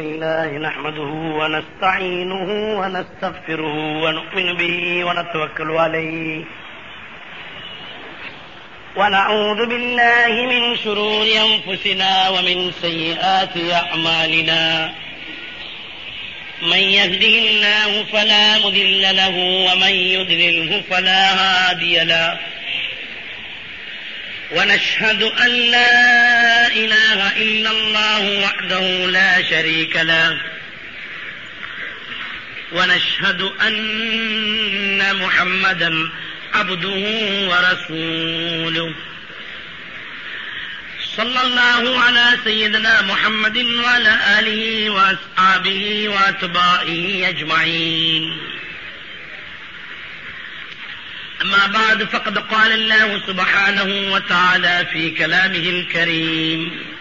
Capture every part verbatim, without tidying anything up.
لله نحمده ونستعينه ونستغفره ونؤمن به ونتوكل عليه ونعوذ بالله من شرور أنفسنا ومن سيئات أعمالنا من يهده الله فلا مضل له ومن يضلله فلا هادي له ونشهد أن لا إله إلا الله وحده لا شريك له ونشهد أن محمدا عبده ورسوله صلى الله على سيدنا محمد وعلى آله وأصحابه وأتباعه أجمعين. أما بعد فقد قال الله سبحانه وتعالى في كلامه الكريم: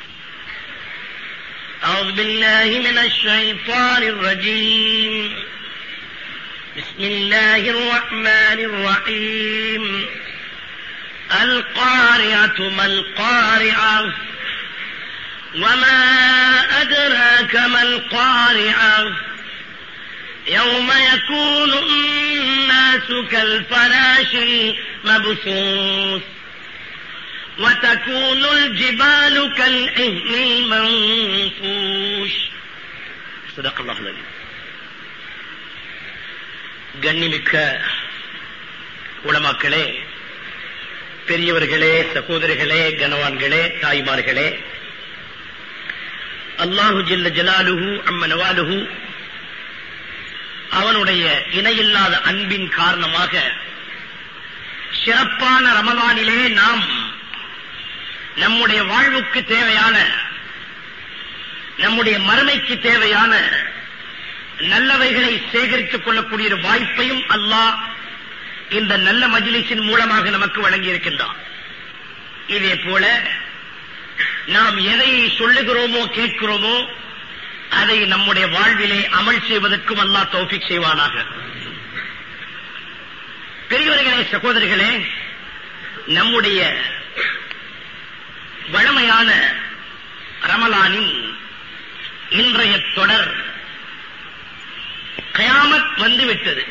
أعوذ بالله من الشيطان الرجيم. بسم الله الرحمن الرحيم. القارعة ما القارعة وما أدراك ما القارعة يوم يكون الناس كالفراش المبثوث وتكون الجبال كالعهن المنفوش. صدق الله العظيم. கண்ணிமிக்க உலமாக்களே, பெரியவர்களே, சகோதரர்களே, கனவான்களே, தாய்மார்களே, அல்லாஹு ஜல்ல ஜலாலுஹு அம்ம நவாலுஹு அவனுடைய இணையில்லாத அன்பின் காரணமாக சிறப்பான ரமலானிலே நாம் நம்முடைய வாழ்வுக்கு தேவையான, நம்முடைய மறுமைக்கு தேவையான நல்லவைகளை சேகரித்துக் கொள்ளக்கூடிய வாய்ப்பையும் அல்லாஹ் இந்த நல்ல மஜ்லிஸின் மூலமாக நமக்கு வழங்கி இருக்கின்றான். இதே போல நாம் எதை சொல்லுகிறோமோ கேட்கிறோமோ அதை நம்முடைய வாழ்விலே அமல் செய்வதற்கும் அல்லாஹ் தௌஃபீக் செய்வானாக. பெரியவர்களே, சகோதரர்களே, நம்முடைய வழமையான ரமலானின் இன்றைய தொடர் கியாமத் வந்துவிட்டது.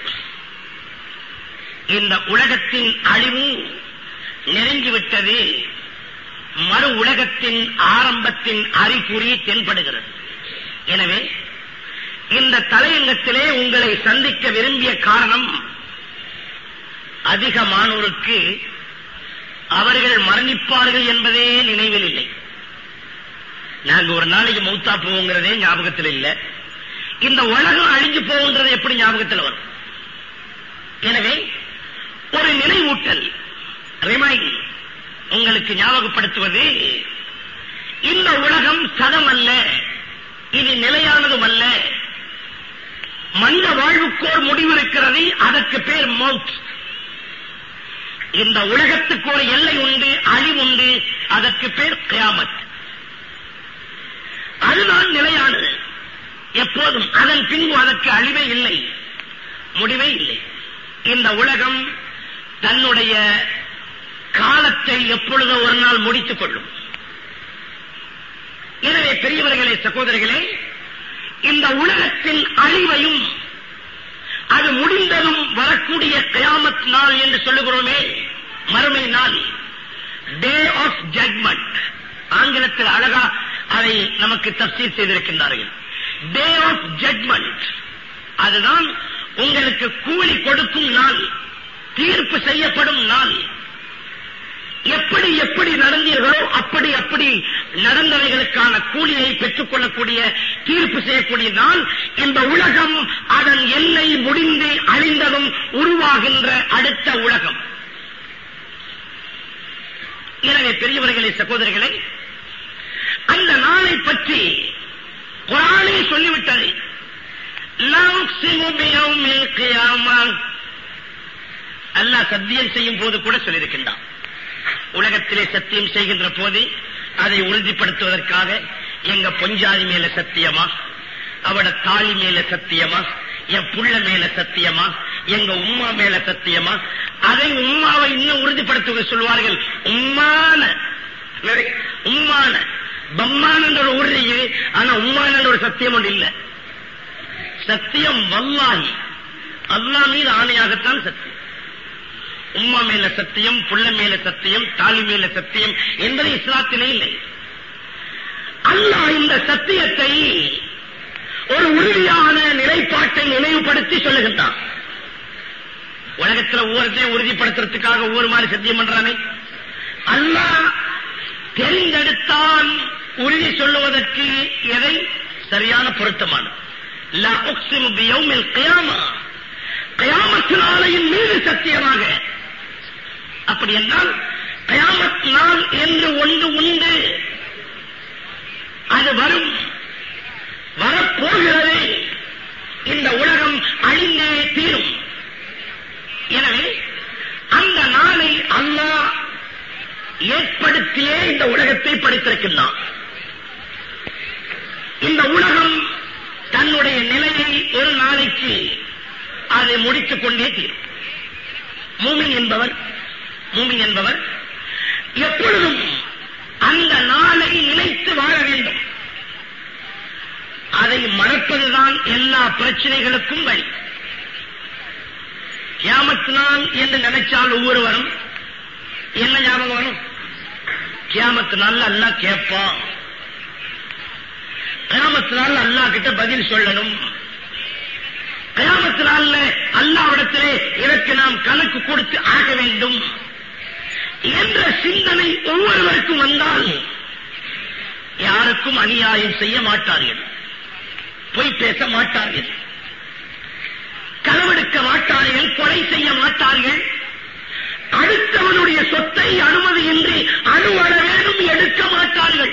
இந்த உலகத்தின் அழிவு நெருங்கிவிட்டது. மறு உலகத்தின் ஆரம்பத்தின் அறிகுறி தென்படுகிறது. எனவே இந்த தலையங்கத்திலே உங்களை சந்திக்க விரும்பிய காரணம், அதிகமானோருக்கு அவர்கள் மரணிப்பார்கள் என்பதே நினைவில் இல்லை. நாங்கள் ஒரு நாளைக்கு மௌத்தா போவோங்கிறதே ஞாபகத்தில் இல்லை. இந்த உலகம் அழிஞ்சு போகின்றது எப்படி ஞாபகத்தில் வரும்? எனவே ஒரு நினைவூட்டல், ரிமைண்ட், உங்களுக்கு ஞாபகப்படுத்துவது, இந்த உலகம் சதம் அல்ல, இது நிலையானதும் அல்ல. மனித வாழ்வுக்கோர் முடிவு இருக்கிறது, அதற்கு பேர் மௌத். இந்த உலகத்துக்கு ஒரு எல்லை உண்டு, அழிவுண்டு, அதற்கு பேர் கியாமத். அதுதான் நிலையானது எப்போதும். அதன் பின்பு அதற்கு அழிவே இல்லை, முடிவே இல்லை. இந்த உலகம் தன்னுடைய காலத்தை எப்பொழுதோ ஒரு நாள் முடித்துக் கொள்ளும். எனவே பெரியவர்களே, சகோதரர்களே, இந்த உலகத்தின் அழிவையும் அது முடிந்ததும் வரக்கூடிய கியாமத் நாள் என்று சொல்லுகிறோமே, மறுமை நாள், டே ஆஃப் ஜட்மெண்ட், ஆங்கிலத்தில் அழகா அதை நமக்கு தஃசீர் செய்திருக்கின்றார்கள். டே ஆஃப் ஜட்மெண்ட், அதுதான் உங்களுக்கு கூலி கொடுக்கும் நாள், தீர்ப்பு செய்யப்படும் நாள். எப்படி எப்படி நடந்தீர்களோ அப்படி அப்படி நடந்தவைகளுக்கான கூலியை பெற்றுக் கொள்ளக்கூடிய, தீர்ப்பு செய்யக்கூடிய நாள். இந்த உலகம் அதன் எல்லை முடிந்து அழிந்ததும் உருவாகின்ற அடுத்த உலகம். எனவே பெரியவர்களே, சகோதரர்களே, அந்த நாளை பற்றி குர்ஆனே சொல்லிவிட்டது. அல்லாஹ் சத்தியம் செய்யும் போது கூட சொல்லியிருக்கின்றான். உலகத்திலே சத்தியம் செய்கின்ற போது அதை உறுதிப்படுத்துவதற்காக, எங்க பொஞ்சாதி மேல சத்தியமா, அவட தாலி மேல சத்தியமா, என் புள்ள மேல சத்தியமா, எங்க உம்மா மேல சத்தியமா, அதை உம்மாவை இன்னும் உறுதிப்படுத்துவது சொல்வார்கள். உம்மான உம்மான பம்மான் என்ற ஒரு ஊர் இருக்குது, ஆனா உம்மான் என்ற ஒரு சத்தியம் ஒன்று இல்லை. சத்தியம் வல்லாஹி, அல்லாஹ் மீது ஆணையாகத்தான் சத்தியம். உம்மா மேல சத்தியம், புள்ள மேல சத்தியம், தாலி மேல சத்தியம் என்பது இஸ்லாத்திலே இல்லை. அல்லாஹ் இந்த சத்தியத்தை ஒரு உறுதியான நிலைப்பாட்டை நினைவுபடுத்தி சொல்லுகின்றான். உலகத்தில் ஒவ்வொருத்தையும் உறுதிப்படுத்துறதுக்காக ஒவ்வொரு மாதிரி சத்தியம் பண்றானே. அல்லாஹ் தெரிந்தெடுத்தான் உறுதி சொல்லுவதற்கு எதை சரியான பொருத்தமான லா உக்ஸிமு பியௌமில் கியாமா, கியாமத் நாளையின் மீது சத்தியமாக. அப்படி என்றால் கியாமத் நாள் என்று ஒன்று உண்டு, அது வரும், வரப்போகிறது. இந்த உலகம் அழிந்தே தீரும். எனவே அந்த நாளை அல்லாஹ் ஏற்படுத்தியே இந்த உலகத்தை படைத்திருக்கின்றான். இந்த உலகம் தன்னுடைய நிலையை ஒரு நாளைக்கு அதை முடித்துக் கொண்டே தீரும். மூமின் என்பவர் மூமின் என்பவர் எப்பொழுதும் அந்த நாளை நினைத்து வாழ வேண்டும். அதை மறப்பதுதான் எல்லா பிரச்சனைகளுக்கும் வழி. கியாமத் நாள் என்று நினைச்சால் ஒவ்வொருவரும் என்ன ஞாபகம் வரும்? கியாமத் நாள் அல்லாஹ் கேட்பான், கியாமத் நாள் அல்லாஹ் கிட்ட பதில் சொல்லணும், கியாமத் நாள்ல அல்லாஹ்விடத்திலே இதற்கு நாம் கணக்கு கொடுத்து ஆக வேண்டும் என்ற சிந்தனை ஒவ்வொருவருக்கும் வந்தால் யாருக்கும் அநியாயம் செய்ய மாட்டார்கள், பொய் பேச மாட்டார்கள், களவெடுக்க மாட்டார்கள், கொலை செய்ய மாட்டார்கள், அடுத்தவனுடைய சொத்தை அனுமதியின்றி அணுவளவேனும் எடுக்க மாட்டார்கள்.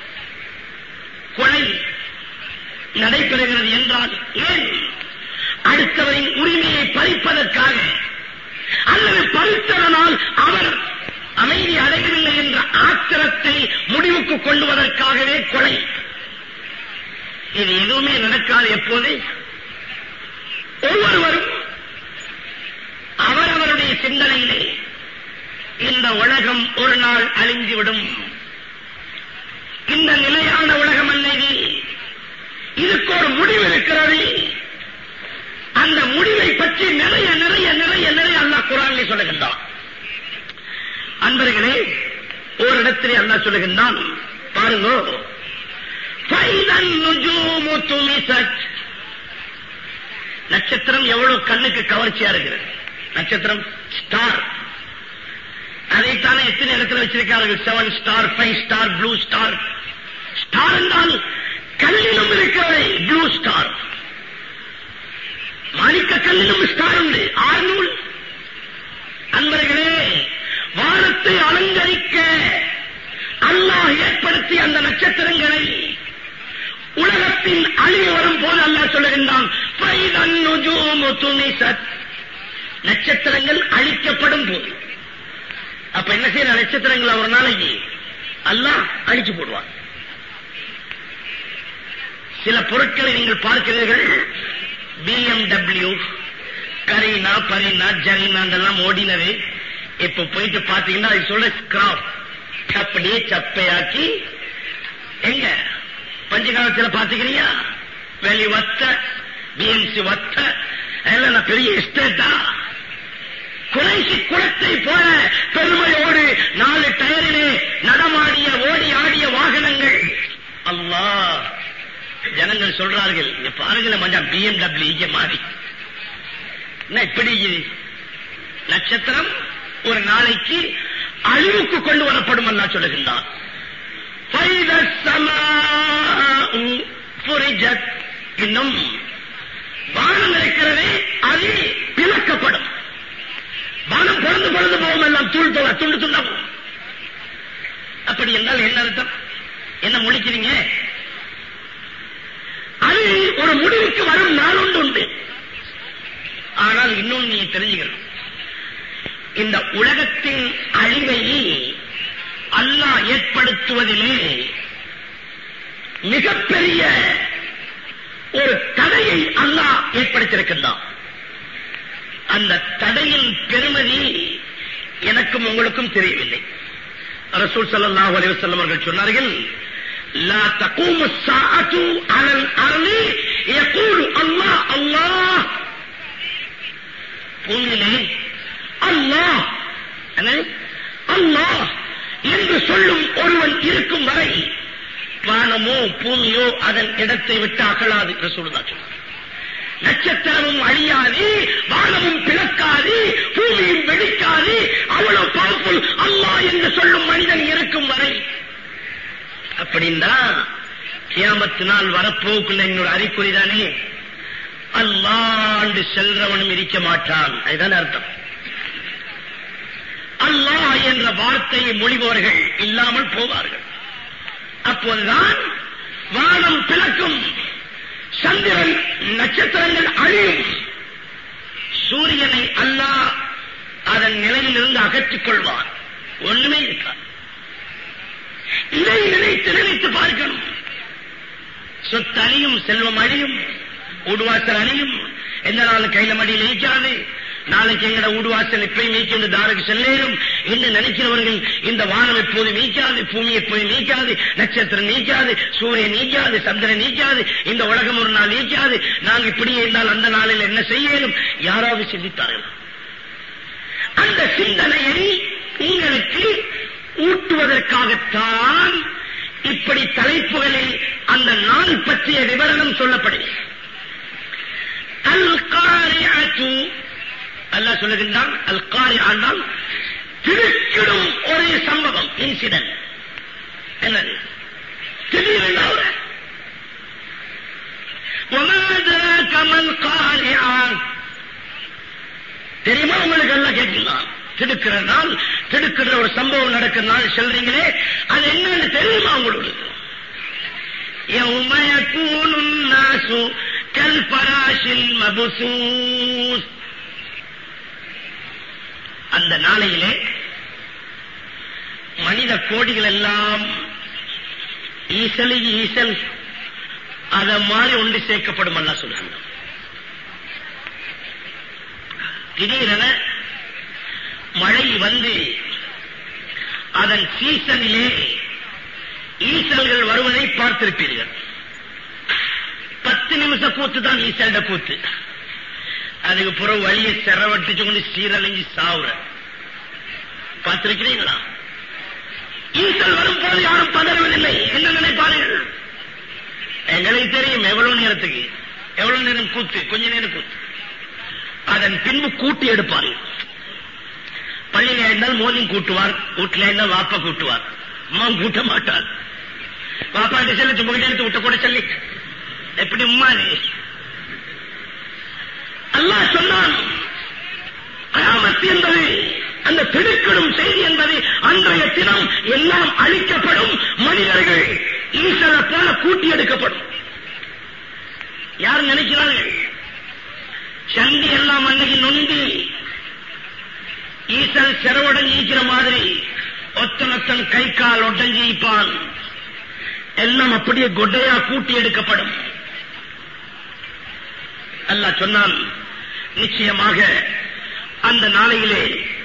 கொலை நடைபெறுகிறது என்றால் ஏன்? அடுத்தவரின் உரிமையை பறிப்பதற்காக, அல்லது பறித்ததனால் அவர் அமைதி அடையவில்லை என்ற ஆத்திரத்தை முடிவுக்கு கொள்வதற்காகவே கொலை. இது எதுவுமே நடக்காது. எப்போது? ஒவ்வொருவரும் அவரவருடைய சிந்தனையிலே இந்த உலகம் ஒரு நாள் அழிந்துவிடும், இந்த நிலையான உலகம் அல்ல இது, இதுக்கு ஒரு முடிவு இருக்கிறது. அந்த முடிவை பற்றி நிறைய நிறைய நிறைய நிறைய அல்லாஹ் குர்ஆனிலே சொல்லுகின்றான். அன்பர்களே, ஓரிடத்திலே அல்லாஹ் சொல்லுகின்றான், பாருங்க, ஃபைதன் நுஜூமு துமிஸத். நட்சத்திரம் எவ்வளவு கண்ணுக்கு கவர்ச்சியா இருக்கிறது. நட்சத்திரம் ஸ்டார், அதைத்தானே எத்தனை இடத்துல வச்சிருக்கார்கள்? Seven star, five star, blue star. Star என்றால் கல்லிலும் இருக்கிறது ப்ளூ ஸ்டார், மாணிக்க கல்லிலும் ஸ்டார் உண்டு, ஆறுநூல். அன்பர்களே, வானத்தை அலங்கரிக்க அல்லாஹ் ஏற்படுத்திய அந்த நட்சத்திரங்களை உலகத்தின் அழிவு வரும் போது அல்லாஹ் சொல்லுகின்றான், நட்சத்திரங்கள் அழிக்கப்படும் போது. அப்ப என்ன செய்யற? நட்சத்திரங்களை ஒரு நாளைக்கு அல்லாஹ் அழிச்சு போடுவான். சில பொருட்களை நீங்கள் பார்க்கிறீர்கள், பிஎம்டபிள்யூ, கரீனா, பரீனா, ஜரீனா எல்லாம் ஓடினது. இப்ப போயிட்டு பாத்தீங்கன்னா அது சொல்ற ஸ்கிராப், அப்படியே சப்பையாக்கி எங்க பஞ்சகாலத்தில் பாத்துக்கிறீங்க, வெளி வத்த, பிஎம்சி வத்த, எல்லாம் பெரிய எஸ்டேட்டா. குறைசி குளத்தை போல பெருமையோடு நாலு டயரிலே நடமாடிய ஓடி ஆடிய வாகனங்கள். அல்லாஹ், ஜனங்கள் சொல்றார்கள், இங்க பாருங்களேன் மச்சான், பிஎம்டபிள்யூ இங்க மாறி என்ன இப்படி நட்சத்திரம் ஒரு நாளைக்கு அழிவுக்கு கொண்டு வரப்படும் அல்லாஹ் சொல்லுகின்றான். இன்னும் வானம் இருக்கிறதே, அது பிளக்கப்படும். வானம் பொழுது பொழுது போகும், எல்லாம் தூள் தோல துண்டு துண்டாகும். அப்படி என்றால் என்ன அர்த்தம்? என்ன முழிக்கிறீங்க? அது ஒரு முடிவுக்கு வரும் நாள் ஒன்று உண்டு. ஆனால் இன்னொன்று நீ தெரிஞ்சுக்கணும், இந்த உலகத்தின் அழிவை அல்லாஹ் ஏற்படுத்துவதிலே மிகப்பெரிய ஒரு தடையை அல்லாஹ் ஏற்படுத்தியிருக்கின்றான். அந்த தடையின் பெருமதி எனக்கும் உங்களுக்கும் தெரியவில்லை. ரசூல் ஸல்லல்லாஹு அலைஹி வஸல்லம் அவர்கள் சொன்னார்கள், லா தகூமு ஸாஅத்து அலல் அர்லி யகூலு அல்லாஹ் அல்லாஹ். பூமியிலே அல்லாஹ் அல்லாஹ் என்று சொல்லும் ஒருவன் இருக்கும் வரை வானமோ பூமியோ அதன் இடத்தை விட்டு அகலாது. ரசூலுல்லாஹ் சொன்னார். நட்சத்திரமும் அழியாது, வானமும் பிளக்காது, பூமியும் வெடிக்காது. அவ்வளவு பவர்ஃபுல் அல்லாஹ் என்று சொல்லும் மனிதன் இருக்கும் வரை. அப்படின்னா கியாமத்து நாள் வரப்போக்குள்ள என்னோட அறிகுறிதானே. அல்லாஹ் செல்றவனும் இருக்க மாட்டான். அதுதான் அர்த்தம். அல்லாஹ் என்ற வார்த்தையை மொழிபவர்கள் இல்லாமல் போவார்கள். அப்போதுதான் வானம் பிளக்கும், சந்திரன் நட்சத்திரங்கள் அழியும், சூரியனை அல்லாஹ் அதன் நிலையிலிருந்து அகற்றிக் கொள்வார். ஒண்ணுமே இருக்காது. இதை நினைத்து நினைத்து பார்க்கணும். சொத்து அழியும், செல்வம் அழியும், ஊடுவாசல் அழியும். எந்த நாள் கையில மடியில் நீக்காது. நாளைக்கு எங்கட ஊடுவாசல் எப்பயும் நீக்கி தாருக்கு செல்லேரும் என்று நினைக்கிறவர்கள் இந்த வானம் எப்போது நீக்காது, பூமி எப்போது நீக்காது, நட்சத்திரம் நீக்காது, சூரியன் நீக்காது, சந்திரன் நீக்காது, இந்த உலகம் ஒரு நாள் நீக்காது. நாங்கள் இப்படியே இருந்தால் அந்த நாளில் என்ன செய்யலும் யாராவது சிந்தித்தார்கள்? அந்த சிந்தனையை உங்களுக்கு ஊட்டுவதற்காகத்தான் இப்படி தலைப்புகளில் அந்த நாள் பற்றிய விவரணம் சொல்லப்படுகிறது. அல் காரிஅத்து அல்லாஹ் சொல்லுகின்றான். அல் காரிஅ திடுக்கிடும் ஒரே சம்பவம், இன்சிடென்ட். என்னது? திடீரென தெரியுமா உங்களுக்கு? எல்லாம் கேட்கலாம். திடுக்கிற நாள், திடுக்கிற ஒரு சம்பவம் நடக்கிற நாள் சொல்றீங்களே, அது என்னன்னு தெரியுமா உங்களுக்கு? யௌம யகூனுன் நாசு கல் ஃபராஷில் மப்சூஸ். அந்த நாளையிலே மனித கோடிகள் எல்லாம் ஈசலி ஈசல் அத மாதிரி ஒன்று சேர்க்கப்படும். அல்லா சொல்றாங்க. திடீரென மழை வந்து அதன் சீசனிலே ஈசல்கள் வருவதை பார்த்திருப்பீர்கள். பத்து நிமிஷ கூத்து தான் ஈசல்ட கூத்து. அதுக்கு புறம் வழியை செரவட்டிச்சு கொண்டு சீரழிஞ்சு சாவுற பார்த்திருக்கிறீங்களா? ஈசல் வரும் போது யாரும் பதறுவதில்லை. என்ன நினைப்பார்கள்? எங்களுக்கு தெரியும் எவ்வளவு நேரத்துக்கு, எவ்வளவு நேரம் கூத்து, கொஞ்ச நேரம் கூத்து. அதன் பின்பு கூட்டி எடுப்பார்கள். பள்ளியில இருந்தால் மோதி கூட்டுவார், வீட்டில இருந்தால் வாப்பா கூட்டுவார், அம்மா கூட்ட மாட்டார். வாப்பாட்ட செல்ல சும்மா எடுத்து விட்ட கூட சொல்லி எப்படி உம்மா அல்லாஹ் சொன்னான். கயாமத் என்பது அந்த திடுக்கிடும் செய்தி என்பது அன்றைய தினம் எல்லாம் அழிக்கப்படும். மனிதர்கள் ஈசலை போல கூட்டி எடுக்கப்படும். யார் நினைக்கிறார்கள்? சந்தி எல்லாம் அன்னைக்கு நொண்டி ஈசல் செரவுடன் ஈக்கிற மாதிரி ஒத்தனத்தன் கை கால் ஒட்டஞ்சிப்பான். எல்லாம் அப்படியே கொட்டையா கூட்டி எடுக்கப்படும். அல்லாஹ் சொன்னான், நிச்சயமாக அந்த நாளையிலே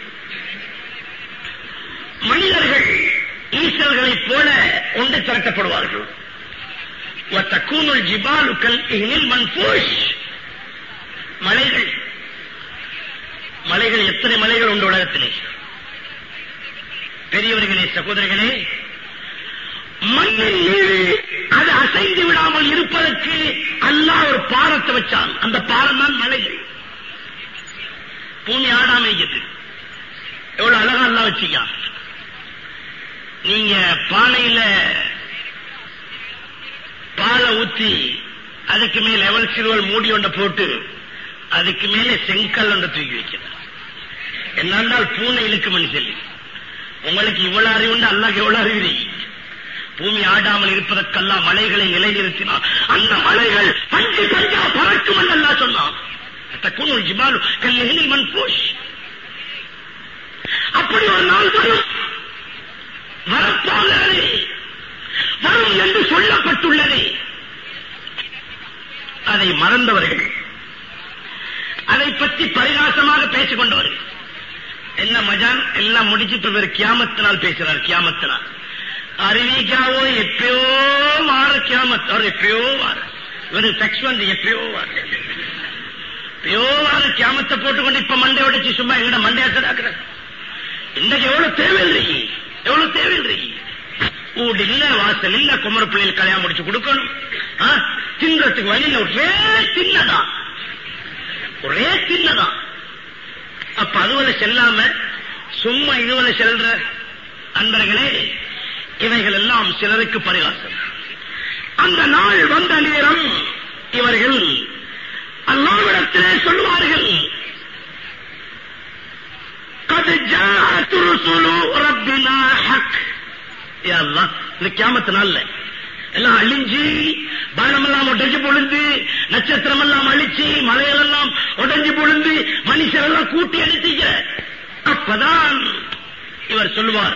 மனிதர்கள் ஈசல்களைப் போல ஒன்று திரட்டப்படுவார்கள். மலைகள் மலைகள் எத்தனை மலைகள் உண்டு உலகத்திலே? பெரியவர்களே, சகோதரர்களே, மண்ணின் மீது அது அசைந்து விடாமல் இருப்பதற்கு அல்லாஹ் ஒரு பாரத்தை வச்சான். அந்த பாரம் தான் மலைகள். பூமி ஆடாம இருக்குது. எவ்வளவு அழகா அல்லாஹ் வச்சியா. நீங்க பானையில பாலை ஊத்தி அதுக்கு மேல் லெவல் சிறுவல் மூடி ஒன்றை போட்டு அதுக்கு மேலே செங்கல் ஒன்றை தூக்கி வைக்கிறார். என்னென்றால் பூனை இழுக்கும்னு சொல்லி. உங்களுக்கு இவ்வளவு அறிவுண்டு அல்லாஹ் எவ்வளவு அறிவு. பூமி ஆடாமல் இருப்பதற்கெல்லாம் மலைகளை நிலைநிறுத்தினார். அந்த மலைகள் பஞ்சு பஞ்சா பறக்கும் என்று அல்லாஹ் சொன்னான். அப்படி ஒரு நாள் வரும், வரப்போகிறது, வரும் என்று சொல்லப்பட்டுள்ளது. அதை மறந்தவர்கள், அதை பற்றி பரிகாசமாக பேசிக் கொண்டவர்கள். என்ன மஜான் எல்லாம் முடிச்சு கியாமத்தினால் பேசுறார். கியாமத்தினால் அறிவிக்காவோ எப்பயோ வார கியாமத், அவர் எப்பயோ வார, இவரு செக்ஸ் வந்து எப்பயோ வார எப்பயோ வார கியாமத்தை போட்டுக்கொண்டு இப்ப மண்டை உடைச்சு சும்மா எங்கட மண்டையாக்குற. இன்றைக்கு எவ்வளவு தேவையில்லை, எவ்வளவு தேவையில்லை. வீடு இல்ல, வாசல் இல்ல, குமர பிள்ளைகள் கல்யாணம் முடிச்சு கொடுக்கணும், தின்றதுக்கு வழியில ஒரே தின்னதான், ஒரே தின்னதான். அப்ப அதுவரை செல்லாம சும்மா இதுவரை செல்ற அன்பர்களே, இவைகள் எல்லாம் சிலருக்கு பரிகாசம். அந்த நாள் வந்த நேரம் இவர்கள் அல்லாஹ்விடத்திலே சொல்வார்கள், கத் ஜாஅத் ருசுலு ரப்பினா ஹக். யா அல்லாஹ், இந்த கியாமத் நாள்ல எல்லாம் அழிஞ்சி, பானமெல்லாம் உடைஞ்சு பொழுந்து, நட்சத்திரம் எல்லாம் அழிச்சு, மலைகளெல்லாம் உடைஞ்சு பொழுந்து, மனுஷர் எல்லாம் கூட்டி அடித்தீங்க. அப்பதான் இவர் சொல்லுவார்,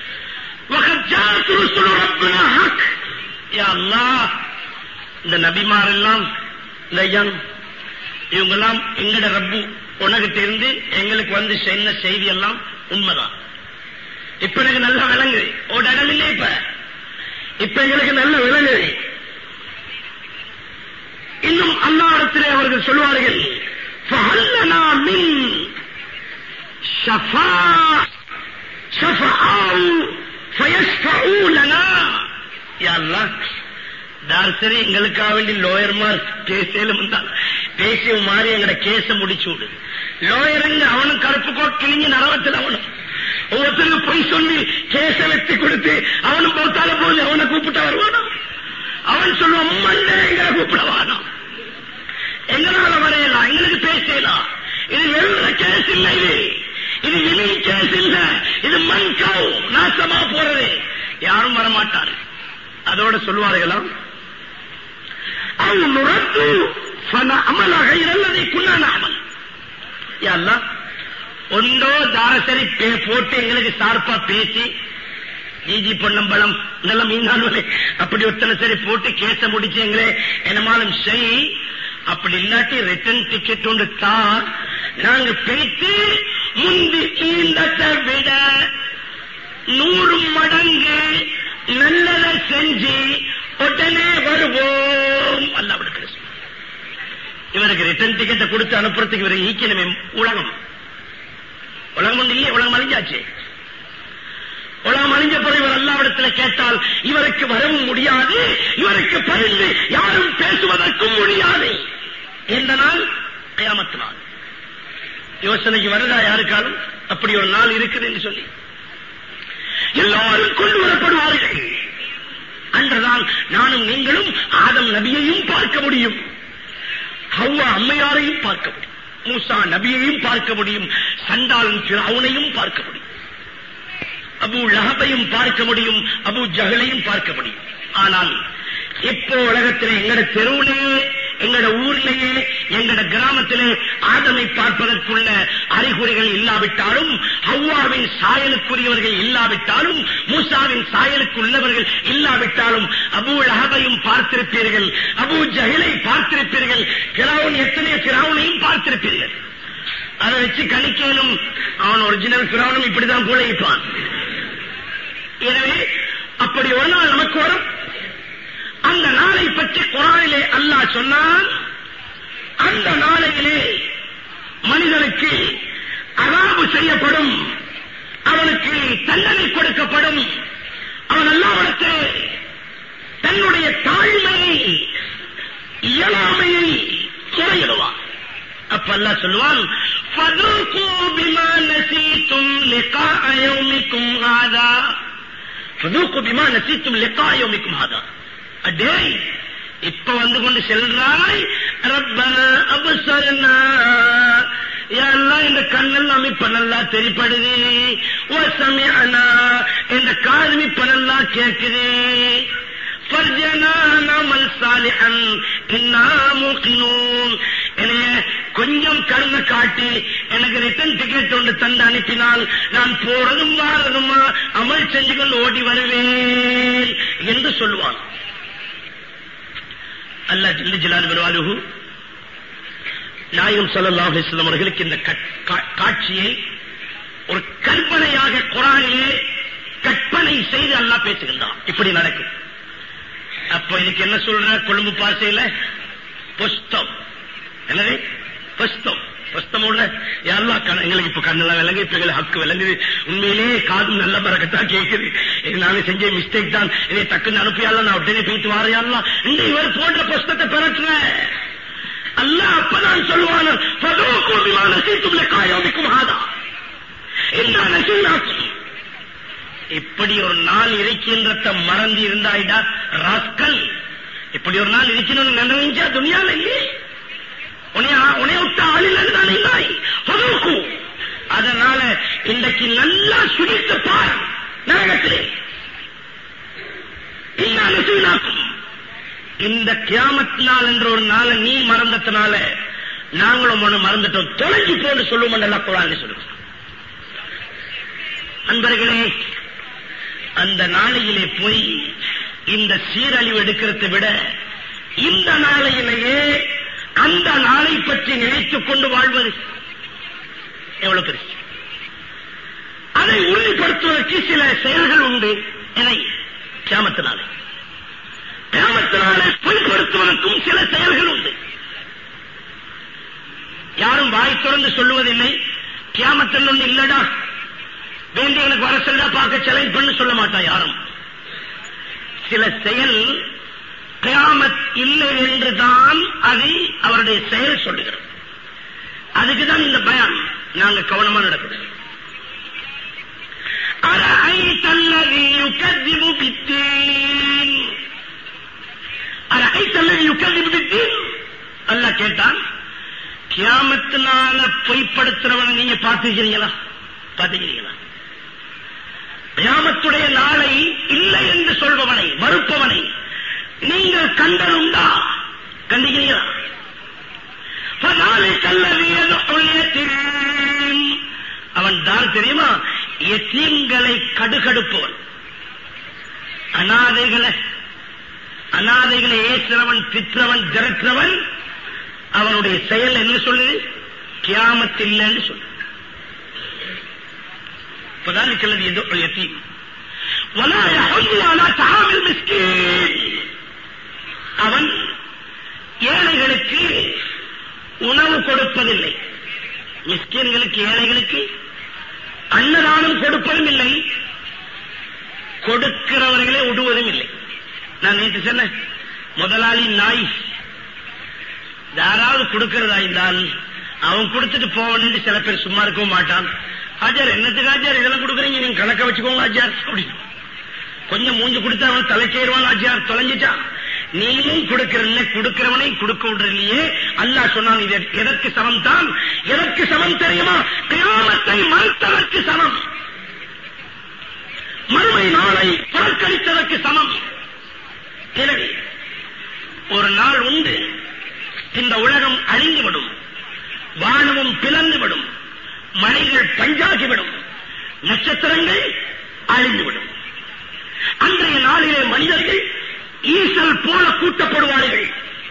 இந்த நபிமார் எல்லாம் இவங்கெல்லாம் எங்கட ரப்பு உனகிட்ட இருந்து எங்களுக்கு வந்து சொன்ன செய்தி எல்லாம் உண்மைதான். இப்ப எனக்கு நல்ல விளங்கு, ஒரு இடம் இல்லை, இப்ப இப்ப எங்களுக்கு நல்ல விளங்கு. இன்னும் அல்லாஹ்விடத்திலே அவர்கள் சொல்வார்கள், ஃபஹல்லனா மின் ஷஃபா ஷஃபஆஉ ஃபயஷ்ஃபஉ லனா. யா அல்லாஹ், தார்சரி எங்களுக்காக வேண்டி லோயர்மார் கேஸேலும் வந்தால் பேசிய மாறி எங்கட கேஸ முடிச்சு விடு. லோயருங்க அவனும் கருப்பு கோட் கிழிஞ்சு நரவத்தில் அவனும் ஒவ்வொருத்தருக்கு பொய் சொல்லி கேச வெட்டி கொடுத்து அவனும் போத்தால போது அவனை கூப்பிட்டு வருவானோ. அவன் சொல்லுவான், மண்டே எங்களை கூப்பிடவானோ, எங்களால வரையலாம், எங்களுக்கு பேசலாம். இது வெள்ள கேஸ் இல்லை, இது இது இனி கேஸ் இல்ல, இது மண்காவ் நாசமா போறது. யாரும் வரமாட்டார். அதோட சொல்லுவார்களாம், அவன் நுரத்து அமலாக இருந்ததை குன்னான அமல். யா அல்லாஹ், ஒன்றோ தாரசரி போட்டு எங்களுக்கு சார்பா பேசி ஜிஜி பொன்னம்பலம் இதெல்லாம் மீனானே அப்படி ஒத்தனை சரி போட்டு கேச முடிச்சு எங்களே என்னமாலும் செய். அப்படி இல்லாட்டி ரிட்டர்ன் டிக்கெட் ஒன்று தான் நாங்க பேசி முந்தி ஈந்தத்தை விட நூறு மடங்கு நல்லதை செஞ்சு உடனே வருவோம். அல்ல அப்படி பேசும். இவருக்கு ரிட்டர்ன் டிக்கெட்டை கொடுத்து அனுப்புறதுக்கு இவரை ஈக்கணுமே. உலகம் உலகம் ஒன்று இல்லையே, உலகம் அழிஞ்சாச்சு. உலகம் அழிஞ்ச பிறகு இவர் அல்லாஹ்விடத்தில் கேட்டால் இவருக்கு வரவும் முடியாது, இவருக்கு பரிந்து யாரும் பேசுவதற்கும் முடியாது. எந்த நாள்? கியாமத் நாள். யோசனைக்கு வருதா யாருக்காலும்? அப்படி ஒரு நாள் இருக்குது என்று சொல்லி எல்லாரும் கொண்டு வரப்படுவார்கள். அன்றுதான் நானும் நீங்களும் ஆதம் நபியையும் பார்க்க முடியும், ஹவ்வா அம்மையாரையும் பார்க்க முடியும், மூசா நபியையும் பார்க்க முடியும், சண்டாளன் ஃபிரௌனையும் பார்க்க முடியும், அபூ லஹபையும் பார்க்க முடியும், அபூ ஜஹலையும் பார்க்க முடியும். ஆனால் இப்போ உலகத்திலே எங்கட தெருவிலேயே, எங்கட ஊரிலேயே, எங்கட கிராமத்திலே ஆதமை பார்ப்பதற்குள்ள அறிகுறிகள் இல்லாவிட்டாலும், ஹவ்வாவின் சாயலுக்குரியவர்கள் இல்லாவிட்டாலும், மூசாவின் சாயலுக்கு உள்ளவர்கள் இல்லாவிட்டாலும் அபூ லஹபையும் பார்த்திருப்பீர்கள், அபூ ஜஹலை பார்த்திருப்பீர்கள், ஃபிரௌன் எத்தனை ஃபிரௌனையும் பார்த்திருப்பீர்கள். அதை வச்சு கணிக்கலும் அவன் ஒரிஜினல் ஃபிரௌனும் இப்படிதான் போல இருப்பான். எனவே அப்படி ஒரு நாள் நமக்கு வரும். அந்த நாளை பற்றி குர்ஆனிலே அல்லாஹ் சொன்னான், அந்த நாளையிலே மனிதனுக்கு அஸாபு செய்யப்படும், அவனுக்கு தண்டனை கொடுக்கப்படும். அவன் அல்லாஹ்விடத்திலே தன்னுடைய தாழ்மையை, இயலாமையை முறையிடுவான். அப்ப அல்லாஹ் சொல்லுவான், ஃபதுகூ பிமா நஸீதும் லிகாஅ யௌமிக்கும் ஹாதா, ஃபதுகூ பிமா நஸீதும் லிகாஅ யௌமிக்கும் ஹாதா. அடே, இப்ப வந்து கொண்டு செல்றாய், ரப்பனா அப்ஸர்னா, யா அல்லாஹ் இந்த கண்ணெல்லாம் இப்ப நல்லா தெரிப்படுது, வஸமிஅனா இந்த காது இப்ப நல்லா கேக்குது, ஃபர்ஜனா நமல் சாலிஹன் இன்னா மூகினூன். என்னைய கொஞ்சம் கருணை காட்டி எனக்கு ரிட்டர்ன் டிக்கெட் ஒன்று தந்து அனுப்பினால் நான் போறதும் வாரதுமா அமல் செஞ்சு கொண்டு ஓடி வருவேன் என்று சொல்லுவான். அல்லாஹ் ஜல்ல ஜலாலுஹு நாயகம் ஸல்லல்லாஹு அலைஹி வஸல்லம் அவர்களுக்கு இந்த காட்சியை ஒரு கற்பனையாக குர்ஆனிலே கற்பனை செய்து அல்லாஹ் பேசுகின்றான். இப்படி நடக்கும். அப்போ இதுக்கு என்ன சொல்ற? கொழும்பு பாசையில புஸ்தம் என்னது? புஸ்தம் புஸ்தம் உள்ள யாரெல்லாம் எங்களுக்கு இப்ப கண்ணெல்லாம் விளங்கு, இப்ப எங்களுக்கு ஹக்கு விளங்குது. உண்மையிலேயே காதும் நல்ல பறக்கத்தான் கேட்குது. நானும் செஞ்ச மிஸ்டேக் தான், இதை டக்குன்னு அனுப்பியால நான் உடனே போயிட்டு வாரையாலாம். இந்த இவர் போன்ற புஸ்தத்தை பெறற்ற அல்லாஹ் அப்பதான் சொல்லுவான காயோமிக்கும் ஆதா இப்படி ஒரு நாள் இருக்கின்றத மறந்து இருந்தாயிடா ராஸ்கல். இப்படி ஒரு நாள் இருக்கணும்னு நினைச்சா துணியால இல்லையே, உனைய விட்ட ஆளில் தான் இருந்தாய். அதனால இன்றைக்கு நல்லா சுழித்து பார் நரகத்திலே. இந்த கியாமத் நாள் என்ற ஒரு நாளை நீ மறந்ததுனால நாங்களும் ஒண்ணு மறந்துட்டோம், தொலைஞ்சு போன்னு சொல்லுவோம். நல்லா குரான் சொல்லுவோம். அன்பர்களே, அந்த நாளையிலே போய் இந்த சீரழிவு எடுக்கிறதை விட இந்த நாளையிலேயே அந்த நாளை பற்றி நினைத்துக் கொண்டு வாழ்வது எவ்வளவு பெருசு. அதை உறுதிப்படுத்துவதற்கு சில செயல்கள் உண்டு. என கியாமத்தினாலே கியாமத்தினாலே பொய்ப்படுத்துவதற்கும் சில செயல்கள் உண்டு. யாரும் வாய் திறந்து சொல்லுவதில்லை கியாமத்தில் ஒன்று இல்லடா, வேண்டிய எனக்கு வர செல்லா பார்க்க செலக்ட் பண்ணு சொல்ல மாட்டா யாரும். சில செயல் கியாமத் இல்லை என்றுதான் அதை அவருடைய செயல் சொல்லுகிறது. அதுக்குதான் இந்த பயம். நாங்க கவனமா நடக்குது. அல்லாஹ் கேட்டான், கியாமத்தினால பொய்ப்படுத்துறவனை நீங்க பார்த்துக்கிறீங்களா? பார்த்துக்கிறீங்களா? கியாமத்துடைய நாளை இல்லை என்று சொல்பவனை, மறுப்பவனை நீங்கள் கண்டனுண்டா? கண்டிக்கிறீங்களா? அவன் தான் தெரியுமா? எத்தீம்களை கடுகடுப்பவன், அனாதைகளை அனாதைகளை ஏசுறவன், திற்றவன், திரற்றவன். அவனுடைய செயல் என்ன சொல்லுது? கியாமத் இல்லைன்னு சொல்லு. அவன் ஏழைகளுக்கு உணவு கொடுப்பதில்லை. மிஸ்கீன்களுக்கு, ஏழைகளுக்கு அன்னதானம் கொடுப்பதும் இல்லை, கொடுக்கிறவர்களை விடுவதும் இல்லை. நான் நேற்று சொன்ன முதலாளி நாய் யாராவது கொடுக்கிறதா இருந்தால் அவன் கொடுத்துட்டு போவன்னு சில பேர் சும்மா இருக்கவும் மாட்டான். ஆச்சார் என்னத்துக்கு ஆச்சார் இதெல்லாம் கொடுக்குறீங்க, நீங்க கணக்க வச்சுக்கோங்க ஆச்சார் அப்படின்னு கொஞ்சம் மூஞ்சு கொடுத்தா அவன் தலை சேருவான். ஆச்சார் தொலைஞ்சிட்டான். நீயும் கொடுக்கிறல்ல, கொடுக்கிறவனை கொடுக்க விடுறலையே. அல்லாஹ் சொன்னான், இது எதற்கு சமம் தான்? எதற்கு சமம் தெரியுமா? கியாமத்தை மறுத்ததற்கு சமம், மறுமை நாளை புறக்கணித்ததற்கு சமம். எனவே ஒரு நாள் உண்டு, இந்த உலகம் அழிந்துவிடும், வானமும் பிளந்துவிடும், மலைகள் பஞ்சாகிவிடும், நட்சத்திரங்கள் அழிந்துவிடும். அன்றைய நாளிலே மனிதர்கள் ஈசல் போல கூட்டப்படுவார்கள்.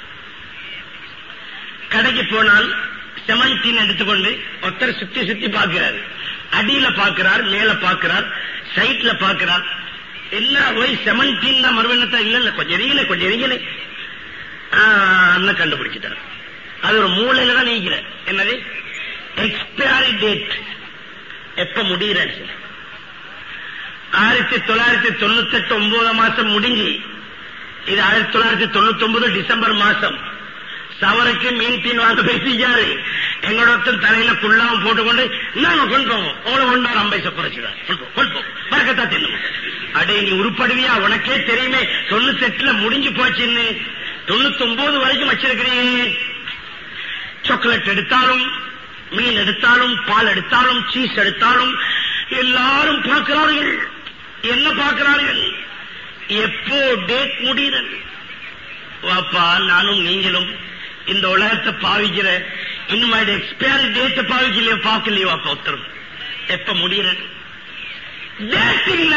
கடைக்கு போனால் செமந்தின் எடுத்துக்கொண்டு ஒருத்தர் சுத்தி சுத்தி பார்க்கிறார், அடியில பார்க்கிறார், மேல பார்க்கிறார், சைட்ல பார்க்கிறார். என்ன போய் செமந்தின் தான் மறுவெண்ணத்தா? இல்ல இல்ல கொஞ்சம் எரியல கொஞ்சம் எரியல அண்ணன் கண்டுபிடிச்சிட்டார். அது ஒரு மூலையில தான் நீக்கிற. என்னது? எக்ஸ்பயரி டேட், எப்ப முடிகிற. ஆயிரத்தி தொள்ளாயிரத்தி தொண்ணூத்தி எட்டு ஒன்பதாம் மாசம் முடிஞ்சு, இது ஆயிரத்தி தொள்ளாயிரத்தி தொண்ணூத்தி ஒன்பது டிசம்பர் மாசம். சவருக்கு மீன் தீன் வாங்க பேசிக்காரு. எங்களோட தலையில குள்ளாவும் போட்டுக்கொண்டு நாங்க கொண்டு போவோம், அவ்வளவு கொண்டாரு ஐம்பது குறைச்சிடாரு, கொண்டு பறக்கத்தா தின்னும். அடே நீ உருப்படுவியா? உனக்கே தெரியுமே தொண்ணூத்தி எட்டுல முடிஞ்சு போச்சுன்னு. தொண்ணூத்தி ஒன்பது வரைக்கும் வச்சிருக்கிறீங்க. சாக்லேட் எடுத்தாலும், மீன் எடுத்தாலும், பால் எடுத்தாலும், சீஸ் எடுத்தாலும் எல்லாரும் பார்க்கிறார்கள். என்ன பார்க்கிறார்கள்? எப்போ டேட் முடிகிறது? வாப்பா நானும் நீங்களும் இந்த உலகத்தை பாவிக்கிற இன்னும் எக்ஸ்பயரி டேட் பாவிக்கலையோ பார்க்கலையோ வாப்பா உத்தரவு எப்ப முடிகிறது? டேட் இல்ல,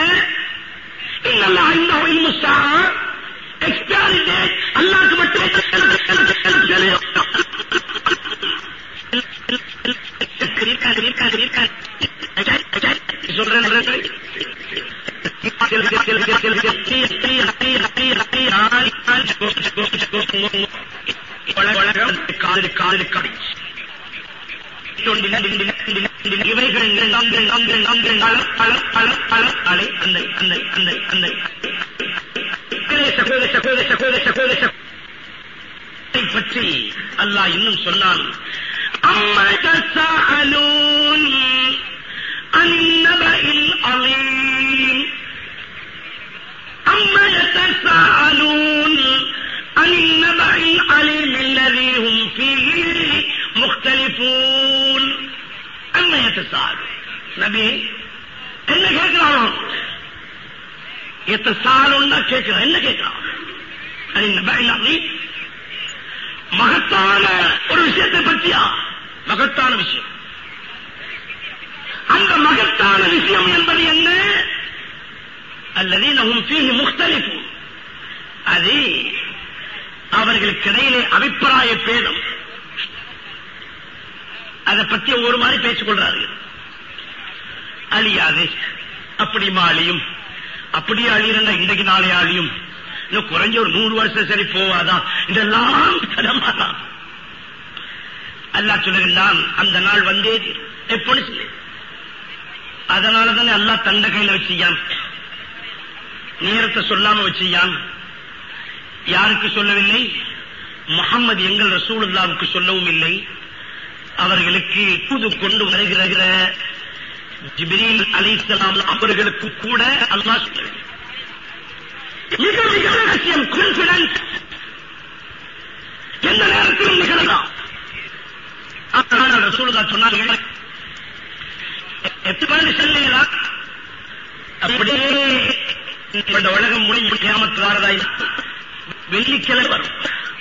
எக்ஸ்பயரி டேட் அல்லாஹ்க்கு மட்டும் சொல்றேன். காது காது காடி இவைகள் அலை அந்த அந்த அந்த அந்த சகோதர சகோதர சகோதர சகோதர பற்றி அல்லாஹ் இன்னும் சொன்னான். அம்மா தஸஅலூன் அன்னபஇல் அலீம் அம்மா தஸஅலூன் அன்னபஇல் அலீம் அல்லதி ஹும் ஃபீஹி முக்தலிஃபூன். அம்மா தஸஅலூன் நபி என்ன கேட்கிறானோ எத்தசாலுன்னா கேட்கிறான். என்ன கேட்கிறான்? அன்னபஇல் அலீம் மகத்தான ஒரு விஷயத்தை பற்றியா? மகத்தான விஷயம். அந்த மகத்தான விஷயம் என்பது என்ன? அல்லதீன ஹும் ஃபீஹி முக்தலிஃபூன். அது அவர்களுக்கு இடையிலே அபிப்பிராய பேதம். அதை பற்றி ஒரு மாதிரி பேசிக் கொள்றார்கள். அழியாது, அப்படிமா அழியும், அப்படியே அழியிறா இன்றைக்கு நாளே அழியும், இன்னும் குறைஞ்ச ஒரு நூறு வருஷம் சரி போவாதான், இதெல்லாம் கடமாதான். அல்லாஹ் சொல்லுகின்றான் அந்த நாள் வந்தே எப்படி சொல்லு. அதனாலதானே அல்லாஹ் தண்ட கையில வச்சியான், நேரத்தை சொல்லாம வச்சியான். யாருக்கு சொல்லவில்லை? முஹம்மது எங்கள் ரசூலுல்லாஹ்வுக்கு சொல்லவும் இல்லை. அவர்களுக்கு தூது கொண்டு வருகிற ஜிப்ரீல் அலைஹிஸ்ஸலாம் அவர்களுக்கு கூட அல்லாஹ் சொல்லவில்லை. மிக மிக ரகசியம், கான்பிடன்ஸ். எந்த நேரத்திலும் நிகழலாம். ரசூலுல்லாஹ் சொன்னார்கள் எப்படி செல்லலாம், அப்படியே இந்த உலகம் முடிஞ்சு கியாமத் வாரதா வெள்ளிக்கிழமை வரும்.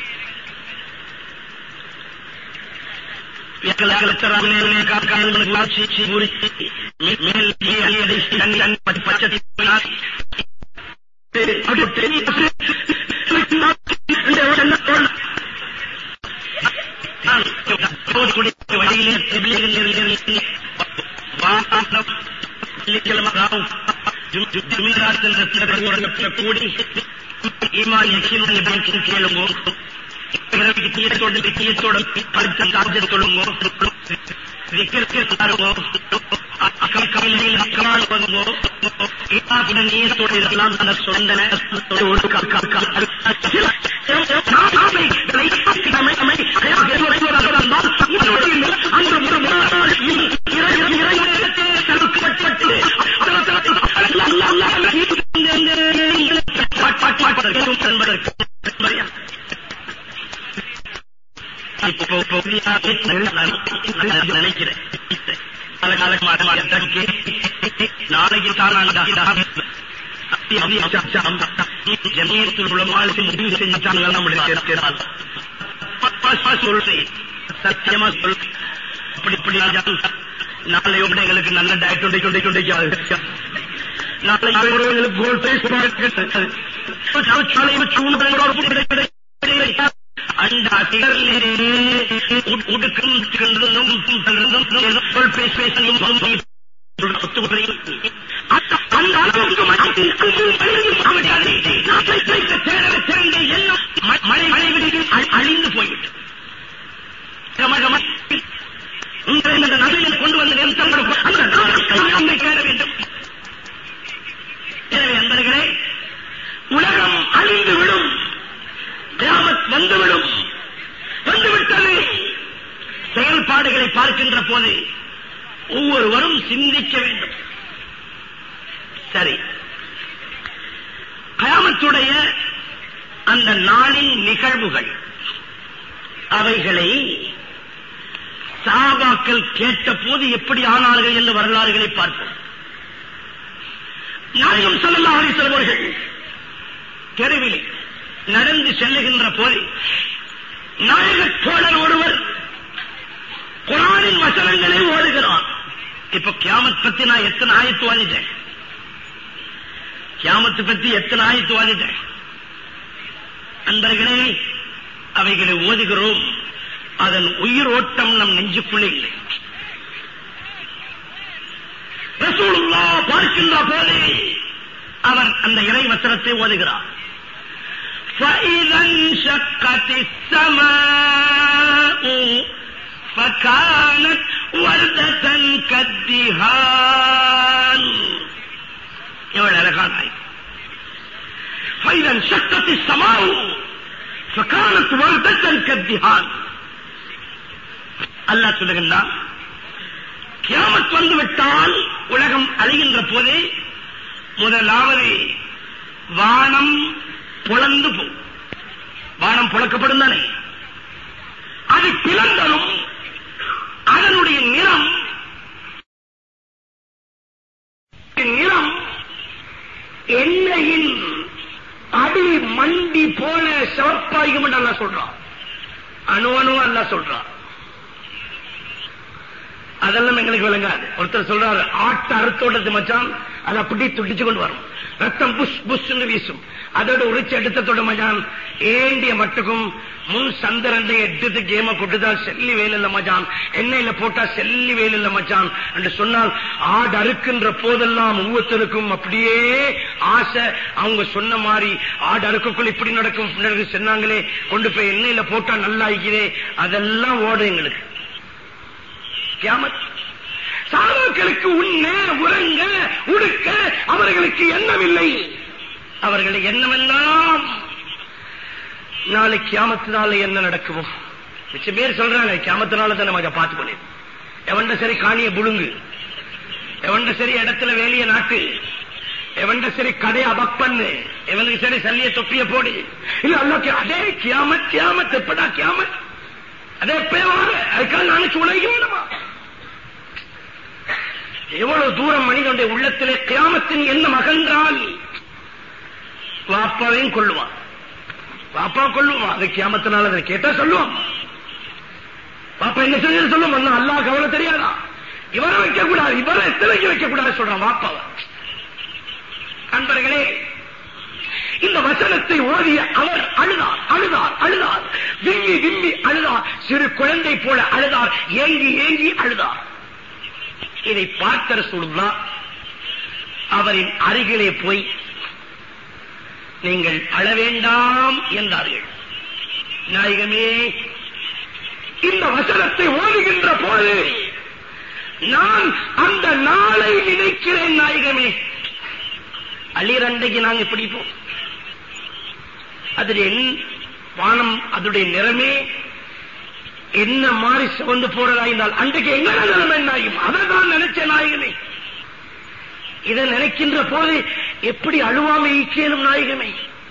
கூடி ஈமான் யக்கீனுடைய பேங்கிங் கேளுங்கோ, தீயத்தோடு தீயத்தோட படுத்த சார்ஜர் சொல்லுங்கோ, நீயத்தோடு இதெல்லாம் சொந்தன நினைக்கிறேன். நாளைக்கு முடிவு செஞ்சாங்க. சத்தியமா சொல், அப்படி இப்படி நாளை எங்களுக்கு நல்ல டயட் கொண்டே கொண்டே கொண்டே நாளை கோல்ட் உடுக்கும் அழிந்து போய்விட்டு நகையை கொண்டு வந்து அந்த கேட வேண்டும். எனவே நண்பர்களே, உலகம் அழிந்து விடும், கியாமத் வந்துவிடும், வந்துவிட்டது. செயல்பாடுகளை பார்க்கின்ற போது ஒவ்வொருவரும் சிந்திக்க வேண்டும். சரி, கியாமத்துடைய அந்த நாளின் நிகழ்வுகள் அவைகளை சஹாபாக்கள் கேட்ட போது எப்படி ஆனார்கள் என்று வரலாறுகளை பார்ப்போம். நாயகம் ஸல்லல்லாஹு அலைஹி வஸல்லம் அவர்கள் தெருவில் நடந்து செல்லுகின்ற போது நாயகத் தோழர் ஒருவர் குர்ஆனின் வசனங்களை ஓதுகிறார். இப்ப கியாமத் பத்தி நான் எத்தனை ஆயத்து வாதிட்டேன், கியாமத்து பத்தி எத்தனை ஆயத்து வாதிட்டேன். அன்பர்களே, அவைகளை ஓதுகிறோம், அதன் உயிரோட்டம் நம் நெஞ்சுக்குள்ளே இல்லை. ரசூலுல்லாஹ் பார்க்கின்ற போது அவர் அந்த இறை வசனத்தை ஓதுகிறார். فإذا انشقت السماء فكانت وردة كالدهان. எவ்வளவு அழகான ஆயத்து. فإذا انشقت السماء فكانت وردة كالدهان. அல்லாஹ் சொல்லுகின்றான், கியாமத் வந்துவிட்டால் உலகம் அழிகின்ற போதே முதலாவது வானம் புலந்து போகும். வானம் புழக்கப்படும் தானே, அது பிளந்தலும் அதனுடைய நிறம் நிறம் எண்ணெயின் அடி மண்டி போல சிவப்பாயும் அல்ல சொல்றான். அணு அணு அல்ல சொல்றான். அதெல்லாம் எங்களுக்கு விளங்காது. ஒருத்தர் சொல்றாரு, ஆட்ட அறுத்தோட்டத்து மச்சான் அதை அப்படி துடிச்சு கொண்டு வரும், ரத்தம் புஷ் புஷ் வீசும், அதோட உரிச்சு எடுத்ததோட மச்சான் ஏண்டிய மட்டுக்கும் முன் சந்திரண்டை எடுத்து கேம கொட்டுதான் செல்லி வேல் இல்ல மச்சான், எண்ணெயில போட்டா செல்லி வேல் இல்ல மச்சான் என்று சொன்னால், ஆடு அறுக்கின்ற போதெல்லாம் ஒவ்வொருத்தருக்கும் அப்படியே ஆசை. அவங்க சொன்ன மாதிரி ஆடு அறுக்கக்குள்ள இப்படி நடக்கும் சொன்னாங்களே, கொண்டு போய் எண்ணெயில போட்டா நல்லா இருக்கிறே, அதெல்லாம் ஓடு எங்களுக்கு. கியாமத் சாதாக்களுக்கு உண்ண உறங்க உடுக்க அவர்களுக்கு எண்ணமில்லை. அவர்களுடைய எண்ணமெல்லாம் நாளை கியாமத்தினால என்ன நடக்குமோ. மிச்ச பேர் சொல்றாங்க கியாமத்தினால தான் நம்ம பார்த்து போனே, எவண்ட சரி காணிய புழுங்கு, எவண்ட சரி இடத்துல வேலிய நாட்டு, எவண்ட சரி கதைய அபக் பண்ணு, எவனுக்கு சரி சல்லிய தொப்பிய போடு. இல்ல அல்ல அதே கியாமத் கியாமத் எப்படா கியாமத், அதே பேவாறு அதுக்காக நினைச்சு உலகி வேணுமா? எவ்வளவு தூரம் மனிதனுடைய உள்ளத்திலே கியாமத்தின் எண்ணம் அகன்றால் வாப்பாவையும் கொள்ளுவான். பாப்பா கொள்ளுவான், அது கியாமத்தினால அதை கேட்டா சொல்லுவான். பாப்பா என்ன செஞ்சு சொல்லுவோம், அல்லாஹ் கவலை தெரியாதா, இவரை வைக்க கூடாது, இவரை எத்தனைக்கு வைக்க கூடாது சொல்றான் பாப்பாவை. அன்பர்களே, இந்த வசனத்தை ஓதிய அவர் அழுதார் அழுதார் அழுதார் விம்மி விம்மி அழுதார், சிறு குழந்தை போல அழுதார், ஏங்கி ஏங்கி அழுதார். இதை பார்த்த ரசூலுல்லாஹ் அவரின் அருகிலே போய் நீங்கள் அழ வேண்டாம் என்றார்கள். நாயகமே, இந்த வசனத்தை ஓதுகின்ற போது நான் அந்த நாளை நினைக்கிறேன். நாயகமே, அழிரண்டைக்கு நாங்கள் பிடிப்போம், அதனுடைய வானம் அதனுடைய நிறமே என்ன மாறி சிவந்து போறதா இருந்தால் அன்றைக்கு எங்க நிலைமை என்னாயும் அதை தான் நினைச்ச நாயகமே. இதை நினைக்கின்ற போது எப்படி அழுவாமை ஈக்கேனும் நாயகமே?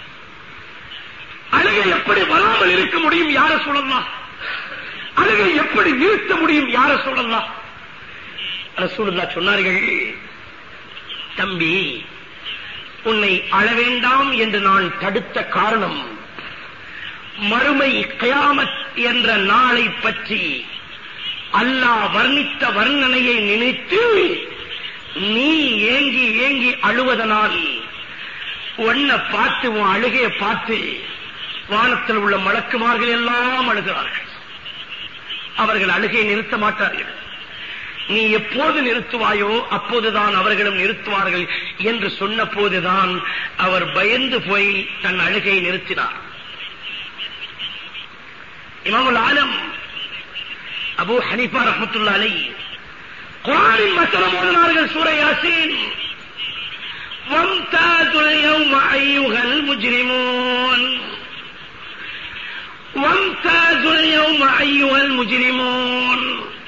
அழுகை எப்படி வராமல் இருக்க முடியும் யார சொல்லலாம்? அழுகை எப்படி நிறுத்த முடியும் யார சொல்லலாம்? ரசூலுல்லாஹ் சொன்னார்கள், தம்பி, உன்னை அழ வேண்டாம் என்று நான் தடுத்த காரணம், மறுமை கியாமத் என்ற நாளை பற்றி அல்லாஹ் வர்ணித்த வர்ணனையை நினைத்து நீ ஏங்கி ஏங்கி அழுவதனால் உன்னை பார்த்து உன் அழுகையை பார்த்து வானத்தில் உள்ள மலக்குமார்கள் எல்லாம் அழுகிறார்கள். அவர்கள் அழுகையை நிறுத்த மாட்டார்கள். நீ எப்போது நிறுத்துவாயோ அப்போதுதான் அவர்களும் நிறுத்துவார்கள் என்று சொன்ன போதுதான் அவர் பயந்து போய் தன் அழுகையை நிறுத்தினார். இமாமுல் ஆலம் அபூ ஹனீஃபா ரஹ்மத்துல்லாஹி அலைஹி குர்ஆனின் வசனம் ஓதினார்கள், சூரா யாசீன். வம்தாதுல் யௌம அய்யுஹல் முஜ்ரிமூன், வம்தாதுல் யௌம அய்யுஹல் முஜ்ரிமூன்.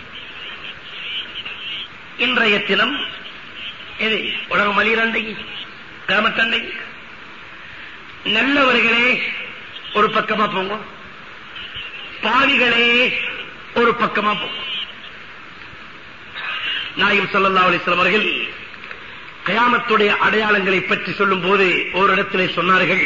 இன்றைய தினம் எது உலகம் அழிரண்டை கியாமத்தண்டை. நல்லவர்களே ஒரு பக்கமா போங்க, பாவிகளே ஒரு பக்கமா போங்க. நாயகம் ஸல்லல்லாஹு அலைஹி வஸல்லம் அவர்கள் கியாமத்துடைய அடையாளங்களை பற்றி சொல்லும் போது ஒரு இடத்திலே சொன்னார்கள்,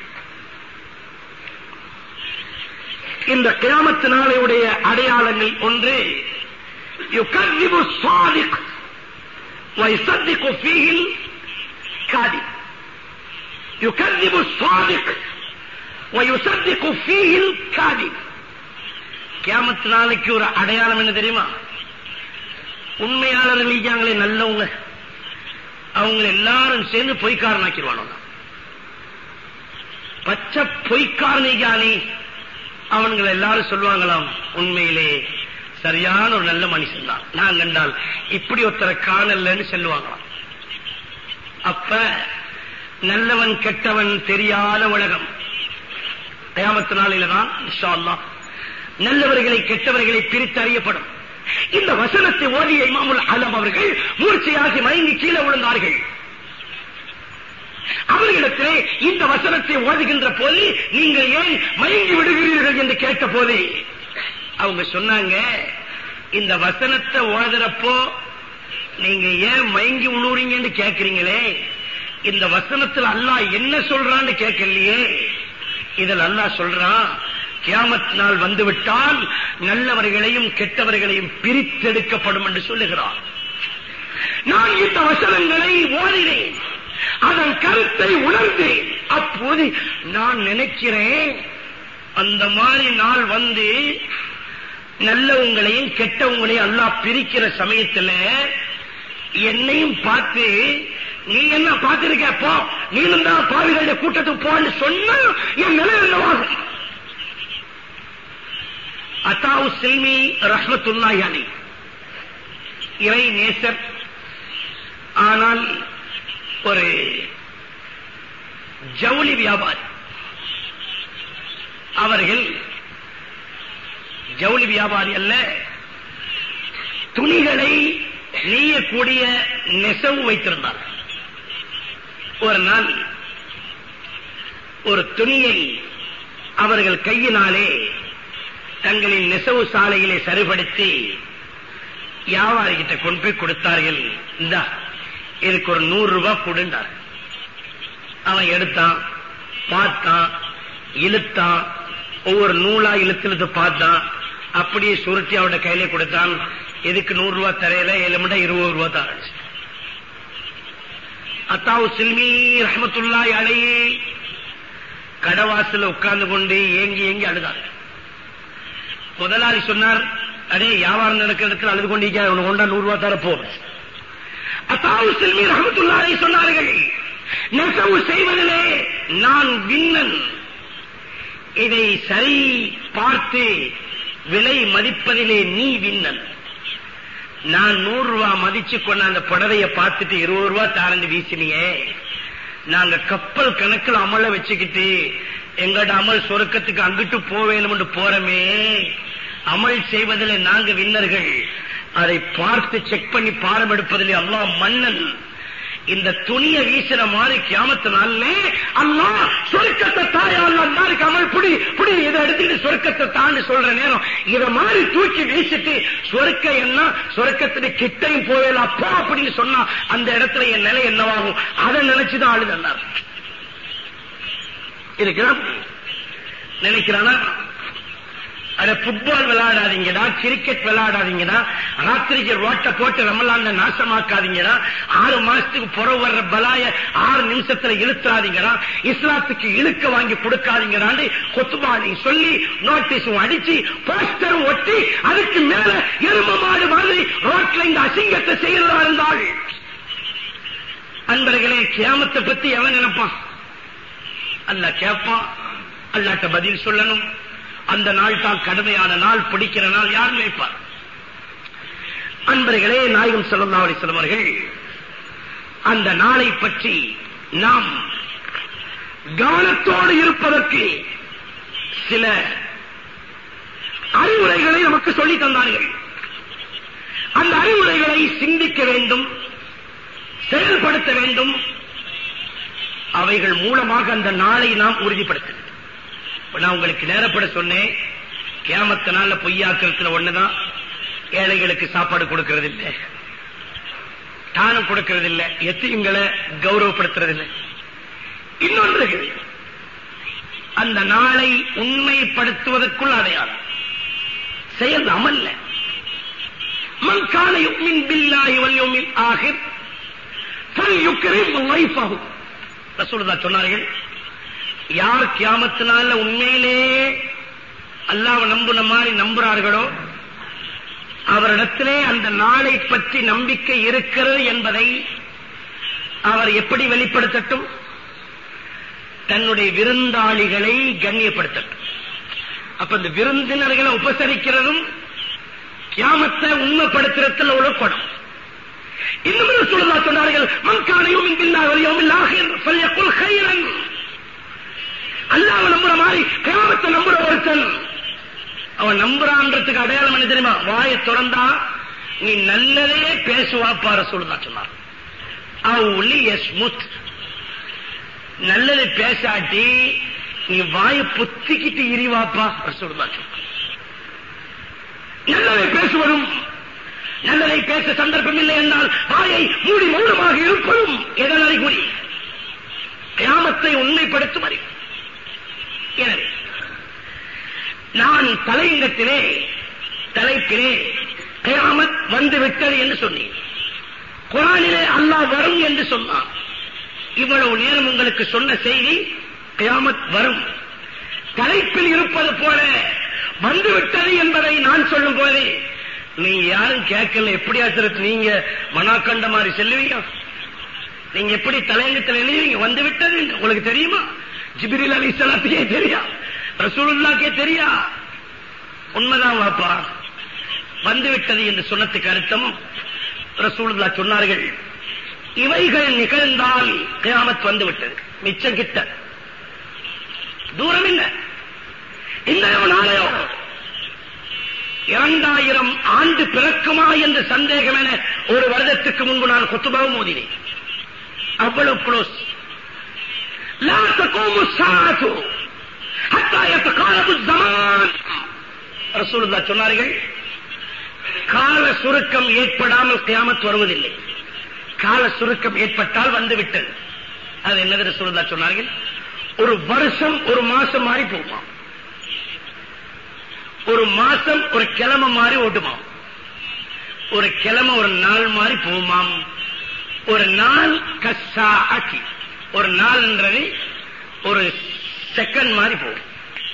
இந்த கியாமத்து நாளையுடைய அடையாளங்கள் ஒன்று, யுகذிபு ஸாதிக் வ யுஸத்திகு ஃபீஹில் காதிப். யுகذிபு ஸாதிக் வ யுஸத்திகு ஃபீஹில் காதிப். கியாமத்து நாளைக்கு ஒரு அடையாளம் என்ன தெரியுமா? உண்மையாளர்கள் இருக்காங்களே நல்லவங்க, அவங்க எல்லாரும் சேர்ந்து பொய்க்காரனாக்கிடுவானோ. பச்சை பொய்க்காரணிகானே அவன்கள் எல்லாரும் சொல்லுவாங்களாம், உண்மையிலே சரியான ஒரு நல்ல மனுஷன் தான், நான் கண்டால் இப்படி ஒருத்தரை காணலன்னு சொல்லுவாங்களாம். அப்ப நல்லவன் கெட்டவன் தெரியாத உலகம். கியாமத் நாளில தான் இன்ஷா அல்லாஹ் நல்லவர்களை கெட்டவர்களை பிரித்து அறியப்படும். இந்த வசனத்தை ஓதிய இமாமுல் ஆலம் அவர்கள் மூர்ச்சையாகி மயங்கி கீழே விழுந்தார்கள். அவர்களிடத்திலே இந்த வசனத்தை ஓதுகின்ற போது நீங்கள் ஏன் மயங்கி விடுகிறீர்கள் என்று கேட்ட போது அவங்க சொன்னாங்க, இந்த வசனத்தை ஓதுறப்போ நீங்க ஏன் மயங்கி விழுறீங்கன்னு கேட்கிறீங்களே, இந்த வசனத்தில் அல்லாஹ் என்ன சொல்றான்னு கேட்கலையே. இதில் அல்லாஹ் சொல்றான், கியாமத் நாள் வந்துவிட்டால் நல்லவர்களையும் கெட்டவர்களையும் பிரித்தெடுக்கப்படும் என்று சொல்லுகிறார். நான் இந்த வசனங்களை ஓதினேன், அதன் கருத்தை உணர்ந்தேன். அப்போது நான் நினைக்கிறேன், அந்த மாதிரி நாள் வந்து நல்லவங்களையும் கெட்டவங்களையும் அல்லாஹ் பிரிக்கிற சமயத்துல என்னையும் பார்த்து, நீ என்ன பார்த்திருக்க, போ நீனும் தான் பாவிகளுடைய கூட்டத்துக்கு போன்னு சொன்னா என் நிலை என்னவாகும்? அத்தாவு சில்மி ரஹ்மத்துல்லாஹி அலைஹி இறை நேசர், ஆனால் ஒரு ஜவுளி வியாபாரி. அவர்கள் ஜவுளி வியாபாரி அல்ல, துணிகளை நெய்யக்கூடிய நெசவு வைத்திருந்தார். ஒரு நாள் ஒரு துணியை அவர்கள் கையினாலே தங்களின் நெசவு சாலையிலே சரிபடுத்தி வியாபாரி கிட்ட கொண்டு போய் கொடுத்தார்கள். இந்த இதுக்கு ஒரு நூறு ரூபாய் கொடுத்தார். அவன் எடுத்தான், பார்த்தான், இழுத்தான், ஒவ்வொரு நூலா இழுத்து இழுத்து பார்த்தான், அப்படியே சுருட்டி அவட கையிலே கொடுத்தான். எதுக்கு நூறு ரூபாய் தரையில ஏழுமண்டா இருபது ரூபாய் தான். அத்தாவு சில்மி ரஹ்மத்துல்லாஹி அலைஹி கடவாசல உட்கார்ந்து கொண்டு ஏங்கி ஏங்கி அழுதார். முதலாளி சொன்னார், அடே வியாபாரம் நடக்கிறதுக்கு அழுது கொண்டிருக்க, உனக்கு கொண்டா நூறு ரூபாய் தர போ. அத்தாவு சில்மி ரஹ்மத்துல்லாஹி அலைஹி சொன்னார்கள், நெசவு செய்வதிலே நான் விண்ணன், இதை சரி பார்த்து விலை மதிப்பதிலே நீ விண்ணன். நான் நூறு ரூபாய் மதிச்சு கொண்ட அந்த புடவையை பார்த்துட்டு இருபது ரூபாய் தாரந்து வீசினியே, நாங்க கப்பல் கணக்கில் அமல வச்சுக்கிட்டு எங்கட அமல் சொர்க்கத்துக்கு அங்கிட்டு போவேணும் போறமே, அமல் செய்வதில் நாங்க விண்ணர்கள், அதை பார்த்து செக் பண்ணி பாரம் எடுப்பதிலே அல்லாஹ் மன்னன். இந்த துணியை வீசின மாதிரி கியாமத்து நாள்ல அல்லாஹ் சொர்க்கத்தை தாயா அல்லாஹ் அமல் புடி புடி இதை எடுத்துட்டு சொர்க்கத்தை தாண்டி சொல்ற நேரம் இத மாதிரி தூக்கி வீசிட்டு சொர்க்க என்ன சொர்க்கத்துல கிட்டையும் போயல அப்பா அப்படின்னு சொன்னா அந்த இடத்துல என் நிலை என்னவாகும்? அதை நினைச்சுதான் ஆளுதன்னார். இருக்கிறான் நினைக்கிறானா? அட புட்பால் விளையாடாதீங்கடா, கிரிக்கெட் விளையாடாதீங்கடா, ராத்திரிக்கு ரோட்டை போட்டு ரமலான் நாசமாக்காதீங்கடா, ஆறு மாசத்துக்கு புறவு வர்ற பலாய ஆறு நிமிஷத்துல இழுத்துறாதீங்கடா, இஸ்லாத்துக்கு இழுக்க வாங்கி கொடுக்காதீங்கடான்னு கொத்துபாலி சொல்லி நோட்டீஸும் அடிச்சு போஸ்டரும் ஒட்டி அதுக்கு மேல எரும மாடு மாதிரி ரோட்ல இந்த அசிங்கத்தை செய்யறதா இருந்தால் அன்பர்களே, கியாமத்தை பத்தி எவன் நினைப்பான்? அல்லாஹ் கேட்பான், அல்லாஹ்ட்ட பதில் சொல்லணும். அந்த நாள் தான் கடுமையான நாள், பிடிக்கிற நாள் யார் நினைப்பார்? அன்பர்களே, நாயகம் ஸல்லல்லாஹு அலைஹி வஸல்லம் அவர்கள் அந்த நாளை பற்றி நாம் கவனத்தோடு இருப்பதற்கு சில அறிவுரைகளை நமக்கு சொல்லி தந்தார்கள். அந்த அறிவுரைகளை சிந்திக்க வேண்டும், செயல்படுத்த வேண்டும். அவைகள் மூலமாக அந்த நாளை நாம் உறுதிப்படுத்த. நான் உங்களுக்கு நேரப்பட சொன்னேன், கியாமத்து நாள்ல பொய்யாக்கிறதுல ஒண்ணுதான், ஏழைகளுக்கு சாப்பாடு கொடுக்கிறது இல்லை, தானம் கொடுக்கிறது இல்லை, எத்தீங்களை கௌரவப்படுத்துறது இல்லை. இன்னொன்று, அந்த நாளை உண்மைப்படுத்துவதற்குள் அடையாளம் செயல் அமல்ல. மன் கான யுமின் பில்லாஹி வல் யௌமில் ஆகிர் ஃபல்யுக்ரிம் லைஃபஹு. ரசூலுல்லாஹ் சொன்னார்கள், யார் கியாமத்து நாள்ல உண்மையிலே அல்லாஹ்வை நம்புன மாதிரி நம்புறார்களோ அவரிடத்திலே அந்த நாளை பற்றி நம்பிக்கை இருக்கிறது என்பதை அவர் எப்படி வெளிப்படுத்தட்டும்? தன்னுடைய விருந்தாளிகளை கண்ணியப்படுத்தட்டும். அப்ப இந்த விருந்தினர்களை உபசரிக்கிறதும் கியாமத்தை உண்மைப்படுத்துறதுல ஒரு படம். இன்னும் ரசூலுல்லாஹ் சொன்னார்கள், மன் கான யுமின் பில்லாஹி வல் யௌமில் ஆகிர் ஃபல்யகுல் கைரன். அல்லாஹ்வை நம்புற மாதிரி கியாமத்தை நம்புற ஒருத்தன் அவன் நம்புறான்றதுக்கு அடையாளம் என்ன தெரியுமா? வாயை திறந்தா நீ நல்லதே பேசுவாப்பா ரசூலுல்லாஹ் சொன்னார். அவுலி யஸ்முத், நல்லதை பேசாட்டி நீ வாயை புத்திக்கிட்டு இரிவாப்பா ரசூலுல்லாஹ் சொன்னார். நல்லதை பேசுவதும் நல்லதை பேச சந்தர்ப்பம் இல்லை என்றால் வாயை மூடி மௌனமாக இருப்பதும் எதன் அறிகுறி? கியாமத்தை உண்மைப்படுத்தும் அறிவு. எனவே நான் தலையங்கத்திலே தலைப்பிலே கியாமத் வந்து விட்டது என்று சொன்னேன். குர்ஆனிலே அல்லாஹ் வரும் என்று சொன்னான். இவ்வளவு நேரம் உங்களுக்கு சொன்ன செய்தி கியாமத் வரும். தலைப்பில் இருப்பது போல வந்துவிட்டது என்பதை நான் சொல்லும் போதே நீங்க யாரும் கேட்கல. எப்படியா சார் நீங்க மனாக்கண்ட மாதிரி செல்லுவீங்க? நீங்க எப்படி தலையங்கத்தில் எழுதுவீங்க? வந்து விட்டது உங்களுக்கு தெரியுமா? ஜிப்ரீல் அலைஹிஸ்ஸலாத்துக்கே தெரியா, ரசூலுல்லாஹ்க்கே தெரியா. உண்மைதான் வாப்பா, வந்து விட்டது என்று சொன்னதுக்கு அர்த்தம் ரசூலுல்லாஹ் சொன்னார்கள், இவைகள் நிகழ்ந்தால் கியாமத் வந்து விட்டது. மிச்சம் கிட்ட, தூரம் இல்லை. இன்றைய நாளையோ இரண்டாயிரம் ஆண்டு பிறக்குமா என்ற சந்தேகம் என ஒரு வருடத்துக்கு முன்பு நான் குத்துபாவும் ஓதினேன். அவ்வளவு க்ளோஸ். லா தகூமு ஸாஅத்து ஹத்தா யதகாரபு ஸமான். ரசூலுல்லாஹ் சொன்னார்கள், கால சுருக்கம் ஏற்படாமல் கியாமத் வருவதில்லை. கால சுருக்கம் ஏற்பட்டால் வந்துவிட்டது. அது என்னது ரசூலுல்லாஹ் சொன்னார்கள்? ஒரு வருஷம் ஒரு மாசம் மாறி போகுமா, ஒரு மாசம் ஒரு கிழமை மாறி ஓட்டுமா, ஒரு கிழமை ஒரு நாள் மாறி போகுமாம். ஒரு நாள் கசா ஆக்கி, ஒரு நாள் என்றது ஒரு செகண்ட் மாறி போகும்.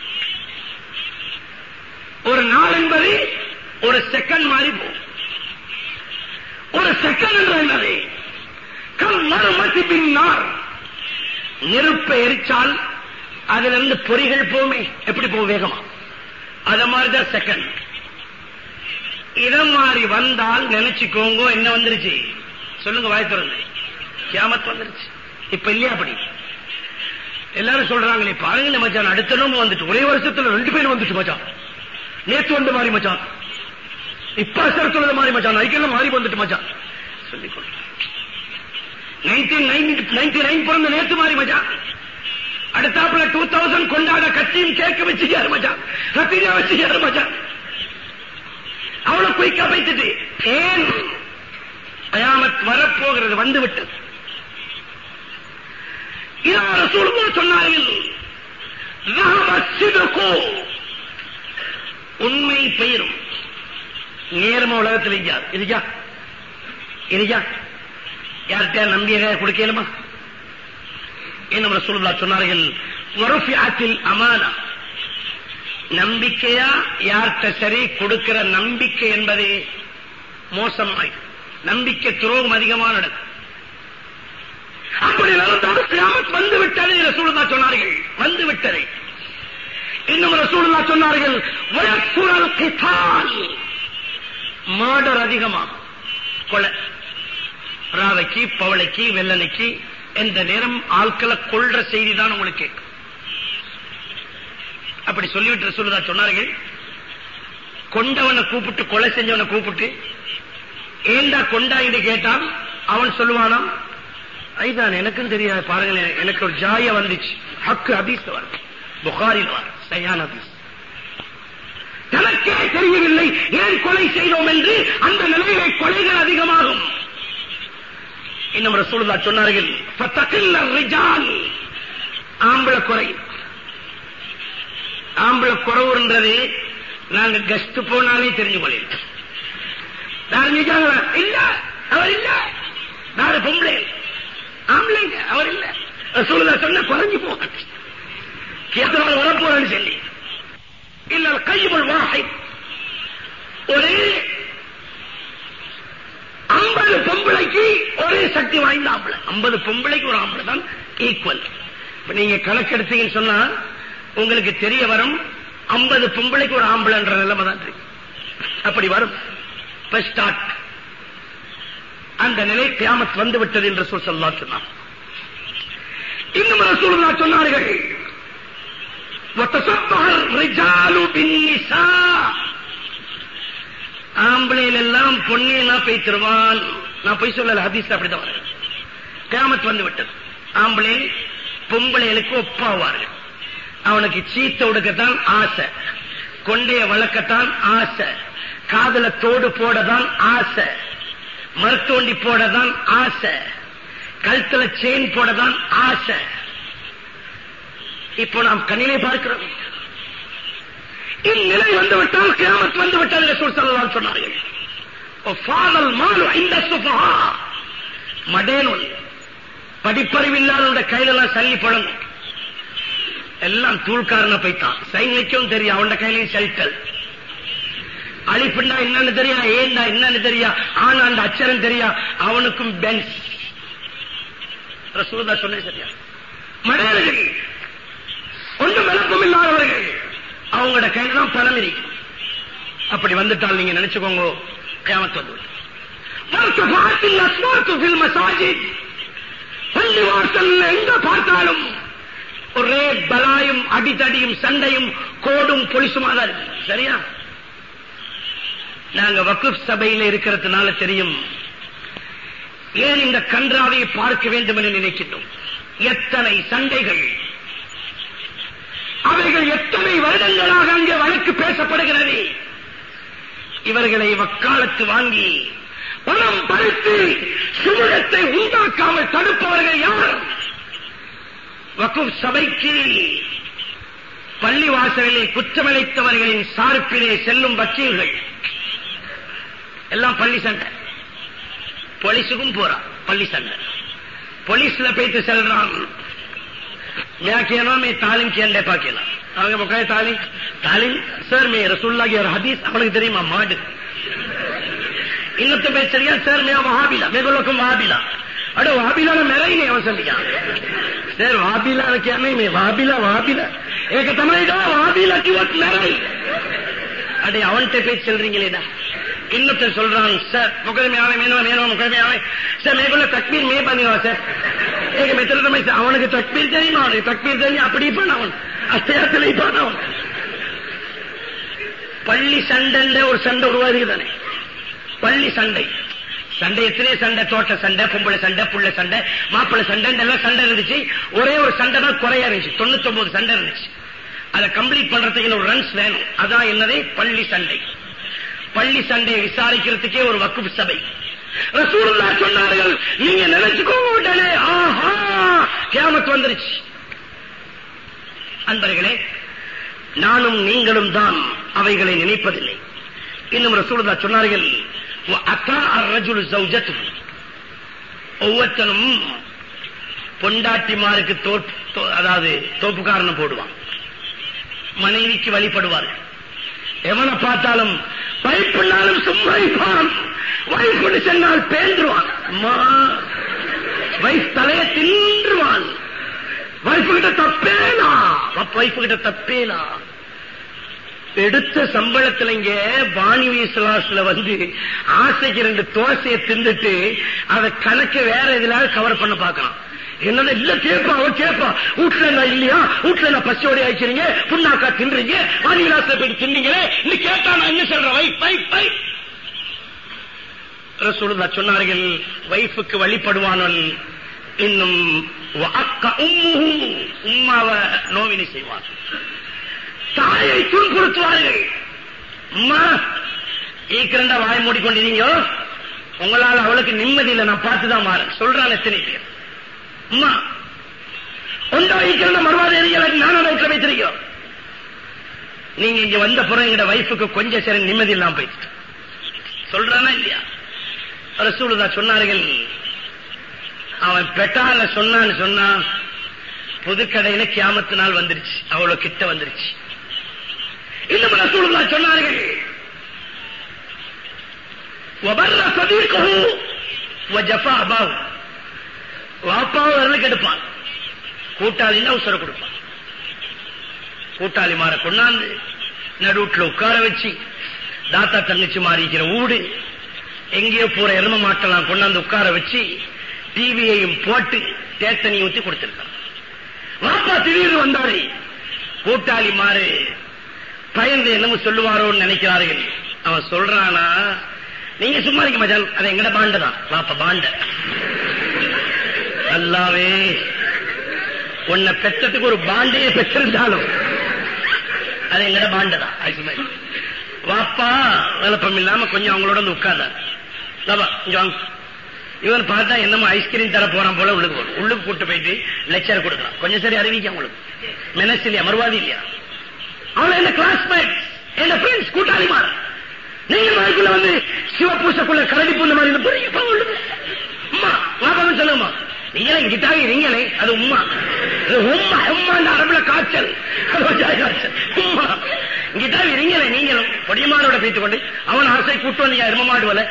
ஒரு நாள் என்பது ஒரு செகண்ட் மாறி போகும். ஒரு செகண்ட் என்ற என்னது? கல்மரமதி பின்னார். நெருப்பை எரிச்சால் அதிலிருந்து பொறிகள் போமே, எப்படி போகும்? வேகமா. அத மாதிரிதான் செகண்ட். இத மாதிரி வந்தால் நினைச்சுக்கோங்க, என்ன வந்துருச்சு சொல்லுங்க, வாய் திறந்து, கியாமத் வந்துருச்சு. இப்ப இல்லையா? அப்படி எல்லாரும் சொல்றாங்களே, பாருங்க மச்சான், அடுத்த நோம்பு வந்துட்டு ஒரே வருஷத்துல ரெண்டு பேரும் வந்துட்டு மச்சான். நேற்று வந்து மாறி மச்சான், இப்ப அசரத்துல மாறி மச்சான், ஐக்கியம் மாறி வந்துட்டு மச்சான் சொல்லிக்கொள்ள. நைன்டி நைன் பிறந்த நேற்று மாறி மச்சான், அடுத்தாப்புல டூ தௌசண்ட் கொண்டாட கட்சியும் கேட்க வச்சுக்காரு மச்சான், ரத்தீஜா வச்சுக்காரு மச்சான். அவ்வளவு குயிக்கா வைத்துட்டு ஏன் கியாமத் வரப்போகிறது, வந்து விட்டது. இதான சொல்லுங்க சொன்னார்கள், உண்மை பெயரும் நேர்ம உலகத்தில் இருக்காது. இருக்கா இருக்கா யார்கிட்ட நம்பிய கொடுக்கலுமா? என்ன ரசூலுல்லாஹ் சொன்னார்கள், வருஃபிஅத்தில் அமானா. நம்பிக்கையா யார்கிட்ட சரி கொடுக்கிற நம்பிக்கை என்பது மோசமாய், நம்பிக்கை துரோகம் அதிகமாக நடக்கும். அப்படி நடந்தாலும் கியாமத் வந்து விட்டதை ரசூலுல்லாஹ் சொன்னார்கள், வந்து விட்டதை. இன்னும் ரசூலுல்லாஹ் சொன்னார்கள், வயக்சுரல் கிதால். மர்டர் அதிகமாக, கொலை, ராவைக்கு பவளைக்கு வெள்ளனைக்கு எந்த நேரம் ஆட்களை கொள்ற செய்தி தான் உங்களுக்கு கேட்கும். அப்படி சொல்லிவிட்டு ரசூலுல்லாஹ் சொன்னார்கள், கொண்டவனை கூப்பிட்டு கொலை செஞ்சவனை கூப்பிட்டு ஏண்டா கொண்டா என்று கேட்டான், அவன் சொல்லுவானாம், ஐதான் எனக்கும் தெரியாது, பாருங்க எனக்கு ஒரு ஜாய வந்துச்சு. ஹக்கு ஹதீஸ் வரும், புகாரில் வரும், சையான் ஹதீஸ். தனக்கே தெரியவில்லை ஏன் கொலை செய்தோம் என்று. அந்த நிலையிலே கொலைகள் அதிகமாகும். இன்னும் ரசூலுல்லாஹ் சொன்னார்கள், ஃபதகில்ல ரிஜால். ஆம்பளை குறை, ஆம்பளை குறவுன்றது நாங்க கஸ்ட் போனாலே தெரிஞ்சு கொள்ளலாம். இல்ல அவர் இல்ல, நாலு பொம்பளை ஆம்பளைங்க அவர் இல்ல. ரசூலுல்லாஹ் சொன்ன குறைஞ்சு போக கேத்தனால் வரப்போறேன்னு சொல்லி இல்ல. கையுள் வாஹித், ஒரு ஐம்பது பொம்பளைக்கு ஒரே சக்தி வாய்ந்த ஆம்பளை. ஐம்பது பொம்பளைக்கு ஒரு ஆம்பளை தான் ஈக்குவல். நீங்க கணக்கெடுத்தீங்கன்னு சொன்னா உங்களுக்கு தெரிய வரும், ஐம்பது பொம்பளைக்கு ஒரு ஆம்பளைன்ற நிலைமை தான் இருக்கு. அப்படி வரும். அந்த நிலை கியாமத் வந்து விட்டது என்று ரசூல் ஸல்லல்லாஹு அலைஹி வஸல்லம். இன்னும் ரசூலுல்லாஹ் சொன்னார்கள், வதஸப்பஹர் ரிஜாலு பின்னிஸா, ஆம்பளைகள் எல்லாம் பொன்னியெல்லாம் பேய்த்திருவான். நான் போய் சொல்லல, ஹதீஸ் அப்படிதான் வருது. கியாமத் வந்து விட்டது. ஆம்பளை பொம்பளைகளுக்கு ஒப்பாவார்கள். அவனுக்கு சீத்த உடுக்கத்தான் ஆசை, கொண்டைய வளர்க்கத்தான் ஆசை, காதல தோடு போடதான் ஆசை, மருத்தோண்டி போடதான் ஆசை, கழுத்துல செயின் போடதான் ஆசை. இப்போ நாம் கண்ணிலே பார்க்கிறோம். இந்நிலை வந்துவிட்டால் கியாமத் வந்து விட்டால் ரசூல் ஸல்லல்லாஹு அலைஹி சொன்னார்கள். மடேனுள் படிப்பறிவில்லாத கையில சல்லி பழங்கும், எல்லாம் தூள்காரன போய்த்தான். சைன் வைக்கவும் தெரியும், அவன் கையிலையும் செல்டல். அழிப்புண்டா என்னன்னு தெரியா, ஏண்டா என்னன்னு தெரியா, ஆனாண்ட அச்சரம் தெரியா, அவனுக்கும் பென்ஸ். ரசூலுல்லாஹ் சொன்னே சரியா. மடையர்கள் ஒன்றும் விளக்கம் இல்லாதவர்கள், அவங்களோட கையில தான் பணம் இருக்கு. அப்படி வந்துட்டால் நீங்க நினைச்சுக்கோங்க, கியாமத் வந்து பள்ளி வாசல் எங்க பார்த்தாலும் ஒரே பலாயும் அடித்தடியும் சண்டையும் கோடும் பொலிசுமா தான் இருக்கு. சரியா? நாங்க வக்ஃப் சபையில இருக்கிறதுனால தெரியும் ஏன் இந்த கன்றாவை பார்க்க வேண்டும் என்று நினைக்கின்றோம். எத்தனை சண்டைகள், அவைகள் எத்தனை வருடங்களாக அங்கே வழக்கு பேசப்படுகிறது. இவர்களை வக்காலத்து வாங்கி பணம் பறித்து சுமூகத்தை உண்டாக்காமல் தடுப்பவர்கள் யார்? வக்ஃப் சபைக்கு பள்ளிவாசலிலே குற்றமளித்தவர்களின் சார்பிலே செல்லும் வக்கீல்கள் எல்லாம் பள்ளி சண்டை. போலீஸுக்கும் போறான் பள்ளி சண்டை. போலீஸ்ல போயிட்டு செல்றான், मैं कहना मैं तालीम किया ले पाकेला அவங்க முக்காய தாலிம் தாலிம் சார் மே ரசூலுல்லாஹி ஒரு ஹதீஸ் அவனுக்கு தெரியுமா மாடு இன்னொருத்த பேசுறியா சார் मैं वहाबीला मैं बोलो तुम वहाबीला अरे वहाबीला ने मेरा ही नहीं அவன் சொல்லியா சார் वहाबीला क्या नहीं मैं वहाबीला वहाबीला एक तमाइदा वहाबीला की वक्त मेरा ही अरे அவன்கிட்ட பேச்சு சொல்றீங்களேடா. இன்னொருத்த சொல்றான் சார் मुकदमे में आवे मेनो मेनो मुकदमे में आवे सर मैं बोला तकबीर मैं बनेगा सर एक मित्र तो मैं அவனுக்கு தக்பீர் தெரியுமா அவனுக்கு தக்பீர் தெரியும் அப்படி பண்ணவன் அஸ்தயாத்துல பண்ணவன் பள்ளி சண்டை ஒரு சண்டை உருவாதுதானே பள்ளி சண்டை சண்டை எத்தனை சண்டை தோட்ட சண்டை பொம்பளை சண்டை புள்ள சண்டை மாப்பிள்ளை சண்டை எல்லாம் சண்டை இருந்துச்சு. ஒரே ஒரு சண்டை தான் குறையா இருந்துச்சு, தொண்ணூத்தி ஒன்பது சண்டை இருந்துச்சு. அதை கம்ப்ளீட் பண்றதுக்கு ஒரு ரன்ஸ் வேணும். அதான் என்னதே பள்ளி சண்டை. பள்ளி சண்டையை விசாரிக்கிறதுக்கே ஒரு வக்ஃப் சபை. ரசூலுல்லாஹ் சொன்னார்கள், நீங்க நினைச்சுக்கோங்க உடனே ஆஹா கியாமத் வந்துருச்சு. அன்பர்களே, நானும் நீங்களும் தான் அவைகளை நினைப்பதில்லை. இன்னும் ரசூலுல்லாஹ் சொன்னார்கள், ஒவ்வொருத்தனும் பொண்டாட்டிமாருக்கு அதாவது தோப்புக்காரனை போடுவான், மனைவிக்கு வழிபடுவார்கள். எவனை பார்த்தாலும் பைப்புனாலும் சும்மா இருப்பான், வைஃப்னு சொன்னால் பேந்துருவான், வைஃப் தலைய தின்றுவான். வைஃப் கிட்ட தப்பேனா வைஃப் கிட்ட தப்பேனா எடுத்த சம்பளத்துல இங்க வாணிவி சிலாஸ்ல வந்து ஆசைக்கு ரெண்டு தோசையை தின்னுட்டு அதை கணக்கு வேற எதுல கவர் பண்ண பாக்கலாம். என்னன்னா இல்ல கேப்பா அவ கேப்பா வீட்டுல நான் இல்லையா வீட்டுல நான் பசியோட ஆயிடுறீங்க புண்ணாக்கா தின்றீங்க வாணி விலாசல போயிட்டு தின்னீங்களே நீ கேட்டா நான் என்ன சொல்றேன் வைஃப் வைஃப் வைஃப். ரசூலுல்லாஹ் சொன்னார்கள், வைஃபுக்கு வழிபடுவானவன் இன்னும் உம்மாவை நோவினை செய்வான், தாயை துன்புறுத்துவார்கள். அம்மா ஈக்கிரண்டா வாய் மூடிக்கொண்டிருந்தீங்க, உங்களால் அவளுக்கு நிம்மதி இல்லை, நான் பார்த்துதான் மாறேன் சொல்றான் எத்தனை பேர். அம்மா ஒன்றா ஈக்கிரண்ட மறுவாத எரிகளுக்கு நானும் வீட்டில் வைத்திருக்கோம். நீங்க இங்க வந்த புறம் எங்கட வைஃபுக்கு கொஞ்சம் சரி நிம்மதி இல்லாம போயிட்டு சொல்றானா இல்லையா? ரசூலுல்லாஹ் சொன்னார்கள், அவன் பெட்டால சொன்னான்னு சொன்னா புதுக்கடையில கியாமத்து நாள் வந்துருச்சு, அவ்வளவு கிட்ட வந்துருச்சு. இன்னும் ரசூலுல்லாஹ் சொன்னார்கள், வபர்ர சதீகஹு வஜஃபா அபாஹு, வாப்பாவை வரலுக்கு எடுப்பான், கூட்டாளின்னா உசுர கொடுப்பான். கூட்டாளி மாற கொண்டாந்து நடுவுல உட்கார வச்சு தாத்தா தங்கச்சி மாறிக்கிற ஊடு எங்கேயோ போற எரும மாட்டெல்லாம் கொண்டாந்து உட்கார வச்சு டிவியையும் போட்டு தேத்தனி ஊத்தி கொடுத்திருக்கான். வாப்பா திடீர்னு வந்தாரு. கூட்டாளி மாறு பயந்து என்னமோ சொல்லுவாரோன்னு நினைக்கிறார்கள். அவன் சொல்றானா, நீங்க சும்மா இருக்க மச்சான், அது எங்கட பாண்டதான். வாப்பா பாண்ட அல்லாவே உன்னை பெற்றதுக்கு ஒரு பாண்டையே பெற்றிருந்தாலும் அது எங்கட பாண்டதான். வாப்பா விளப்பம் இல்லாம கொஞ்சம் அவங்களோட வந்து உட்கார்ந்தார். இவன் பார்த்தா என்னமோ ஐஸ்கிரீம் தர போறான் போல உள்ளுக்கு போறோம். உள்ளுக்கு கூட்டு போயிட்டு லெக்சர் கொடுக்கலாம். கொஞ்சம் சரி அறிவிக்க உங்களுக்கு மெனஸ் இல்லையா, மறுவாதி இல்லையா? அவன் என்ன கிளாஸ்மேட், என்ன ஃப்ரெண்ட்ஸ், கூட்டாளி மாற. நீங்க நாளைக்குள்ள வந்து சிவபூசக்குள்ள கரடி பூந்த மாதிரி புரியுமா? உம்மா வாப்பாவும் சொல்லுமா, நீங்களே கிட்டாவி நீங்களே, அது உம்மா உம்மா உம்மா அரபுல காய்ச்சல் காய்ச்சல் உம்மா கிட்டாவி நீங்களே நீங்களும் பொடியமானோட பேசிக் கொண்டு அவன் ஆசை கூட்டு வந்தீங்க எரும மாடுவல.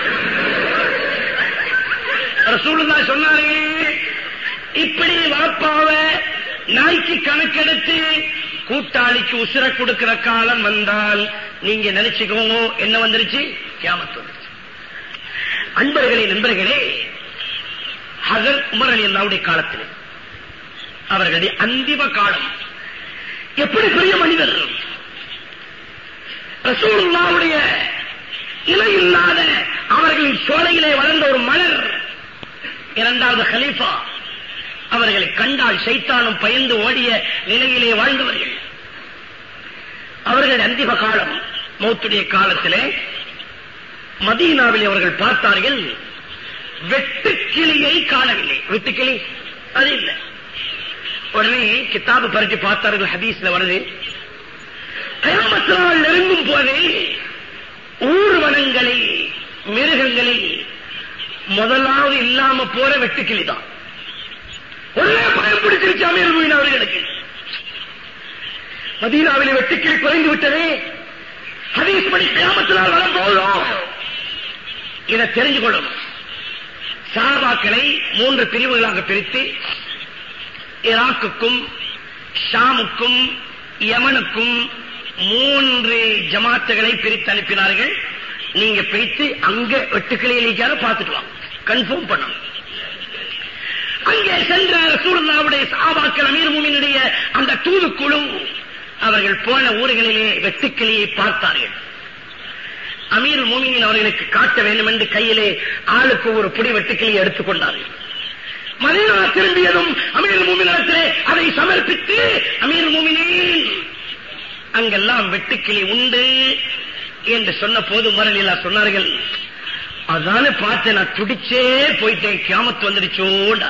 ரசூலுல்லாஹ் சொன்னாரே, இப்படி வாப்பாவ நாய்க்கு கணக்கெடுத்து கூட்டாளிக்கு உசுர கொடுக்கிற காலம் வந்தால் நீங்க நினைச்சுக்கோங்க என்ன வந்துருச்சு, கியாமத் வந்துருச்சு. அன்பர்களே நண்பர்களே, ஹஜ்ரத் உமர் ரலியல்லாஹு காலத்தில் அவர்களுடைய அந்திம காலம். எப்படி பெரிய மனிதர், ரசூலுல்லாஹ்வுடைய இலை இல்லாத அவர்களின் சோலையிலே வளர்ந்த ஒரு மலர். இரண்டாவது கலீஃபா, அவர்களை கண்டால் சைத்தானும் பயந்து ஓடிய நிலையிலே வாழ்ந்தவர்கள். அவர்கள் அந்திம காலம், மௌத்துடைய காலத்திலே மதீனாவில் அவர்கள் பார்த்தார்கள், வெட்டுக்கிளியை காணவில்லை. வெட்டுக்கிளி அது இல்லை. உடனே கிதாபு பரட்டி பார்த்தார்கள். ஹதீஸ்ல வருது, கியாமத் நாள் நெருங்கும் போது ஊர்வனங்களில் மிருகங்களில் முதலாவது இல்லாம போற வெட்டுக்கிளிதான். ஒரே பயம் பிடிச்சிருச்சு அமீர் முஃமினீன் அவர்களுக்கு. மதீனாவில் வெட்டுக்கிளி குறைந்து விட்டதே, ஹதீஸ் படி கியாமத் நாள் வரப்போகிறோம். இதை தெரிஞ்சு கொள்ளணும். சஹாபாக்களை மூன்று பிரிவுகளாக பிரித்து ஈராக்குக்கும் ஷாமுக்கும் யமனுக்கும் மூன்று ஜமாத்துகளை பிரித்து அனுப்பினார்கள். நீங்க பிரித்து அங்க வெட்டுக்கிளியை பார்த்துட்டு வாங்க, கன்ஃபார்ம் பண்ணணும். அங்கே சென்ற ரசூலுல்லாஹ்வுடைய சஹாபாக்கள் அமீர் முஃமினீனுடைய அந்த தூதுக்குழு அவர்கள் போன ஊர்களிலே வெட்டுக்கிளியை பார்த்தார்கள். அமீர் முஃமினீன் அவர்களுக்கு காட்ட வேண்டும் என்று கையிலே ஆளுக்கு ஒரு புடி வெட்டுக்கிளியை எடுத்துக் கொண்டார்கள். மதீனா திரும்பியதும் அமீர் முஃமினீனிடத்திலே அதை சமர்ப்பித்து, அமீர் முஃமினீன் அங்கெல்லாம் வெட்டுக்கிளி உண்டு என்று சொன்ன போது மரலில்லா சொன்னார்கள், அதான பார்த்து நான் துடிச்சே போயிட்டேன், கியாமத் வந்துடுச்சோண்டா.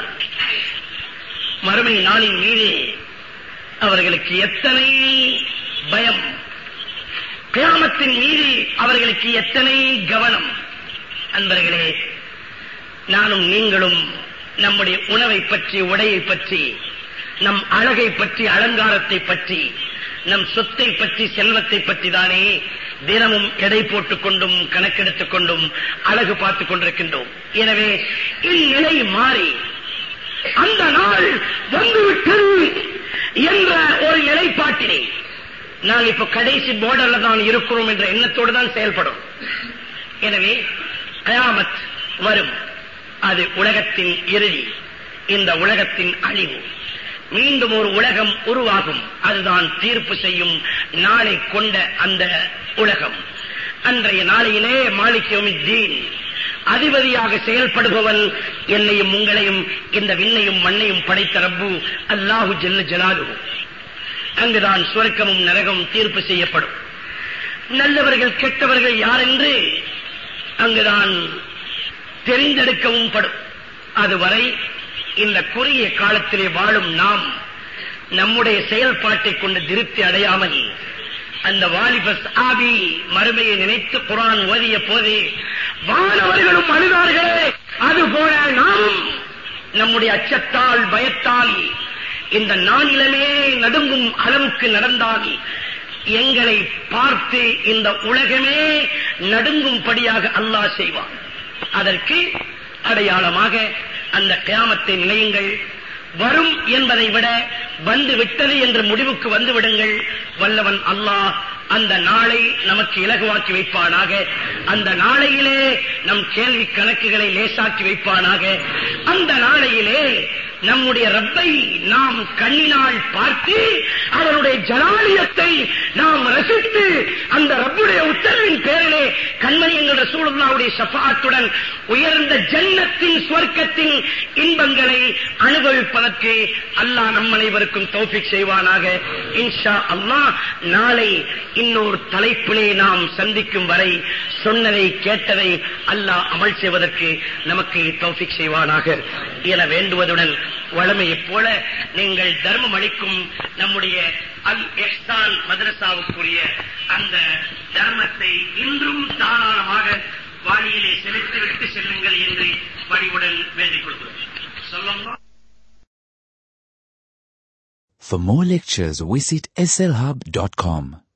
மறுமை நாளின் மீது அவர்களுக்கு எத்தனை பயம், கியாமத்தின் மீது அவர்களுக்கு எத்தனை கவனம். அன்பர்களே, நானும் நீங்களும் நம்முடைய உணவை பற்றி, உடையை பற்றி, நம் அழகை பற்றி, அலங்காரத்தை பற்றி, நம் சொத்தை பற்றி, செல்வத்தை பற்றி தானே தினமும் எடை போட்டுக் கொண்டும் கணக்கெடுத்துக் கொண்டும் அழகு பார்த்துக் கொண்டிருக்கின்றோம். எனவே இந்நிலை மாறி அந்த நாள் வந்துவிட்டது என்ற ஒரு நிலைப்பாட்டிலே நான் இப்ப கடைசி போர்டர்ல தான் இருக்கிறோம் என்ற எண்ணத்தோடு தான் செயல்படும். எனவே கியாமத் வரும், அது உலகத்தின் இறுதி, இந்த உலகத்தின் அழிவு. மீண்டும் ஒரு உலகம் உருவாகும், அதுதான் தீர்ப்பு செய்யும் நாளை கொண்ட அந்த உலகம். அன்றைய நாளையிலே மாலிக் யௌமித்தீன், அதிபதியாக செயல்படுபவன் என்னையும் உங்களையும் இந்த விண்ணையும் மண்ணையும் படைத்த ரப்பு அல்லாஹு ஜல்ல ஜலாலுஹு. அங்குதான் சுவர்க்கமும் நரகமும் தீர்ப்பு செய்யப்படும். நல்லவர்கள் கெட்டவர்கள் யார் என்று அங்குதான் தெரிந்தெடுக்கவும் படும். அதுவரை இந்த குறுகிய காலத்திலே வாழும் நாம் நம்முடைய செயல்பாட்டை கொண்டு திருப்தி அடையாமல் அந்த வாலிப சஹாபி மறுமையை நினைத்து குர்ஆன் ஓதிய போது வானவர்களும் அழுதார்களே, அதுபோல நாமும் நம்முடைய அச்சத்தால் பயத்தால் இந்த நானிலமே நடுங்கும் அளவுக்கு நடந்தால் எங்களை பார்த்து இந்த உலகமே நடுங்கும்படியாக அல்லாஹ் செய்வான். அதற்கு அடையாளமாக அந்த கியாமத்தை நினையுங்கள். வரும் என்பதை விட வந்து விட்டது என்ற முடிவுக்கு வந்து விடுங்கள். வல்லவன் அல்லாஹ் அந்த நாளை நமக்கு இலகுவாக்கி வைப்பானாக. அந்த நாளையிலே நம் கேள்வி கணக்குகளை லேசாக்கி வைப்பானாக. அந்த நாளையிலே நம்முடைய ரப்பை நாம் கண்ணினால் பார்த்து அவருடைய ஜலாலியத்தை நாம் ரசித்து அந்த ரப்புடைய உத்தரவின் பேரிலே கண்மணி என்ற ரசூலுல்லாஹ்வுடைய ஷஃபாஅத்துடன் உயர்ந்த ஜன்னத்தின் சுவர்க்கத்தின் இன்பங்களை அனுபவிப்பதற்கு அல்லாஹ் நம் அனைவருக்கும் தௌஃபீக் செய்வானாக. இன்ஷா அல்லாஹ் நாளை இன்னொரு தலைப்பிலே நாம் சந்திக்கும் வரை சொன்னதை கேட்டதை அல்லாஹ் அமல் செய்வதற்கு நமக்கு தௌஃபீக் செய்வானாக என வேண்டுவதுடன், வளமையைப் போல நீங்கள் தர்மம் அளிக்கும் நம்முடைய அல் இஹ்சான் மதரசாவுக்குரிய அந்த தர்மத்தை இன்றும் தாராளமாக வாளியிலே செலுத்திவிட்டு செல்லுங்கள் என்று பணிவுடன் வேண்டிக் கொள்கிறோம். சொல்லலாம். For more lectures, visit S L hub dot com.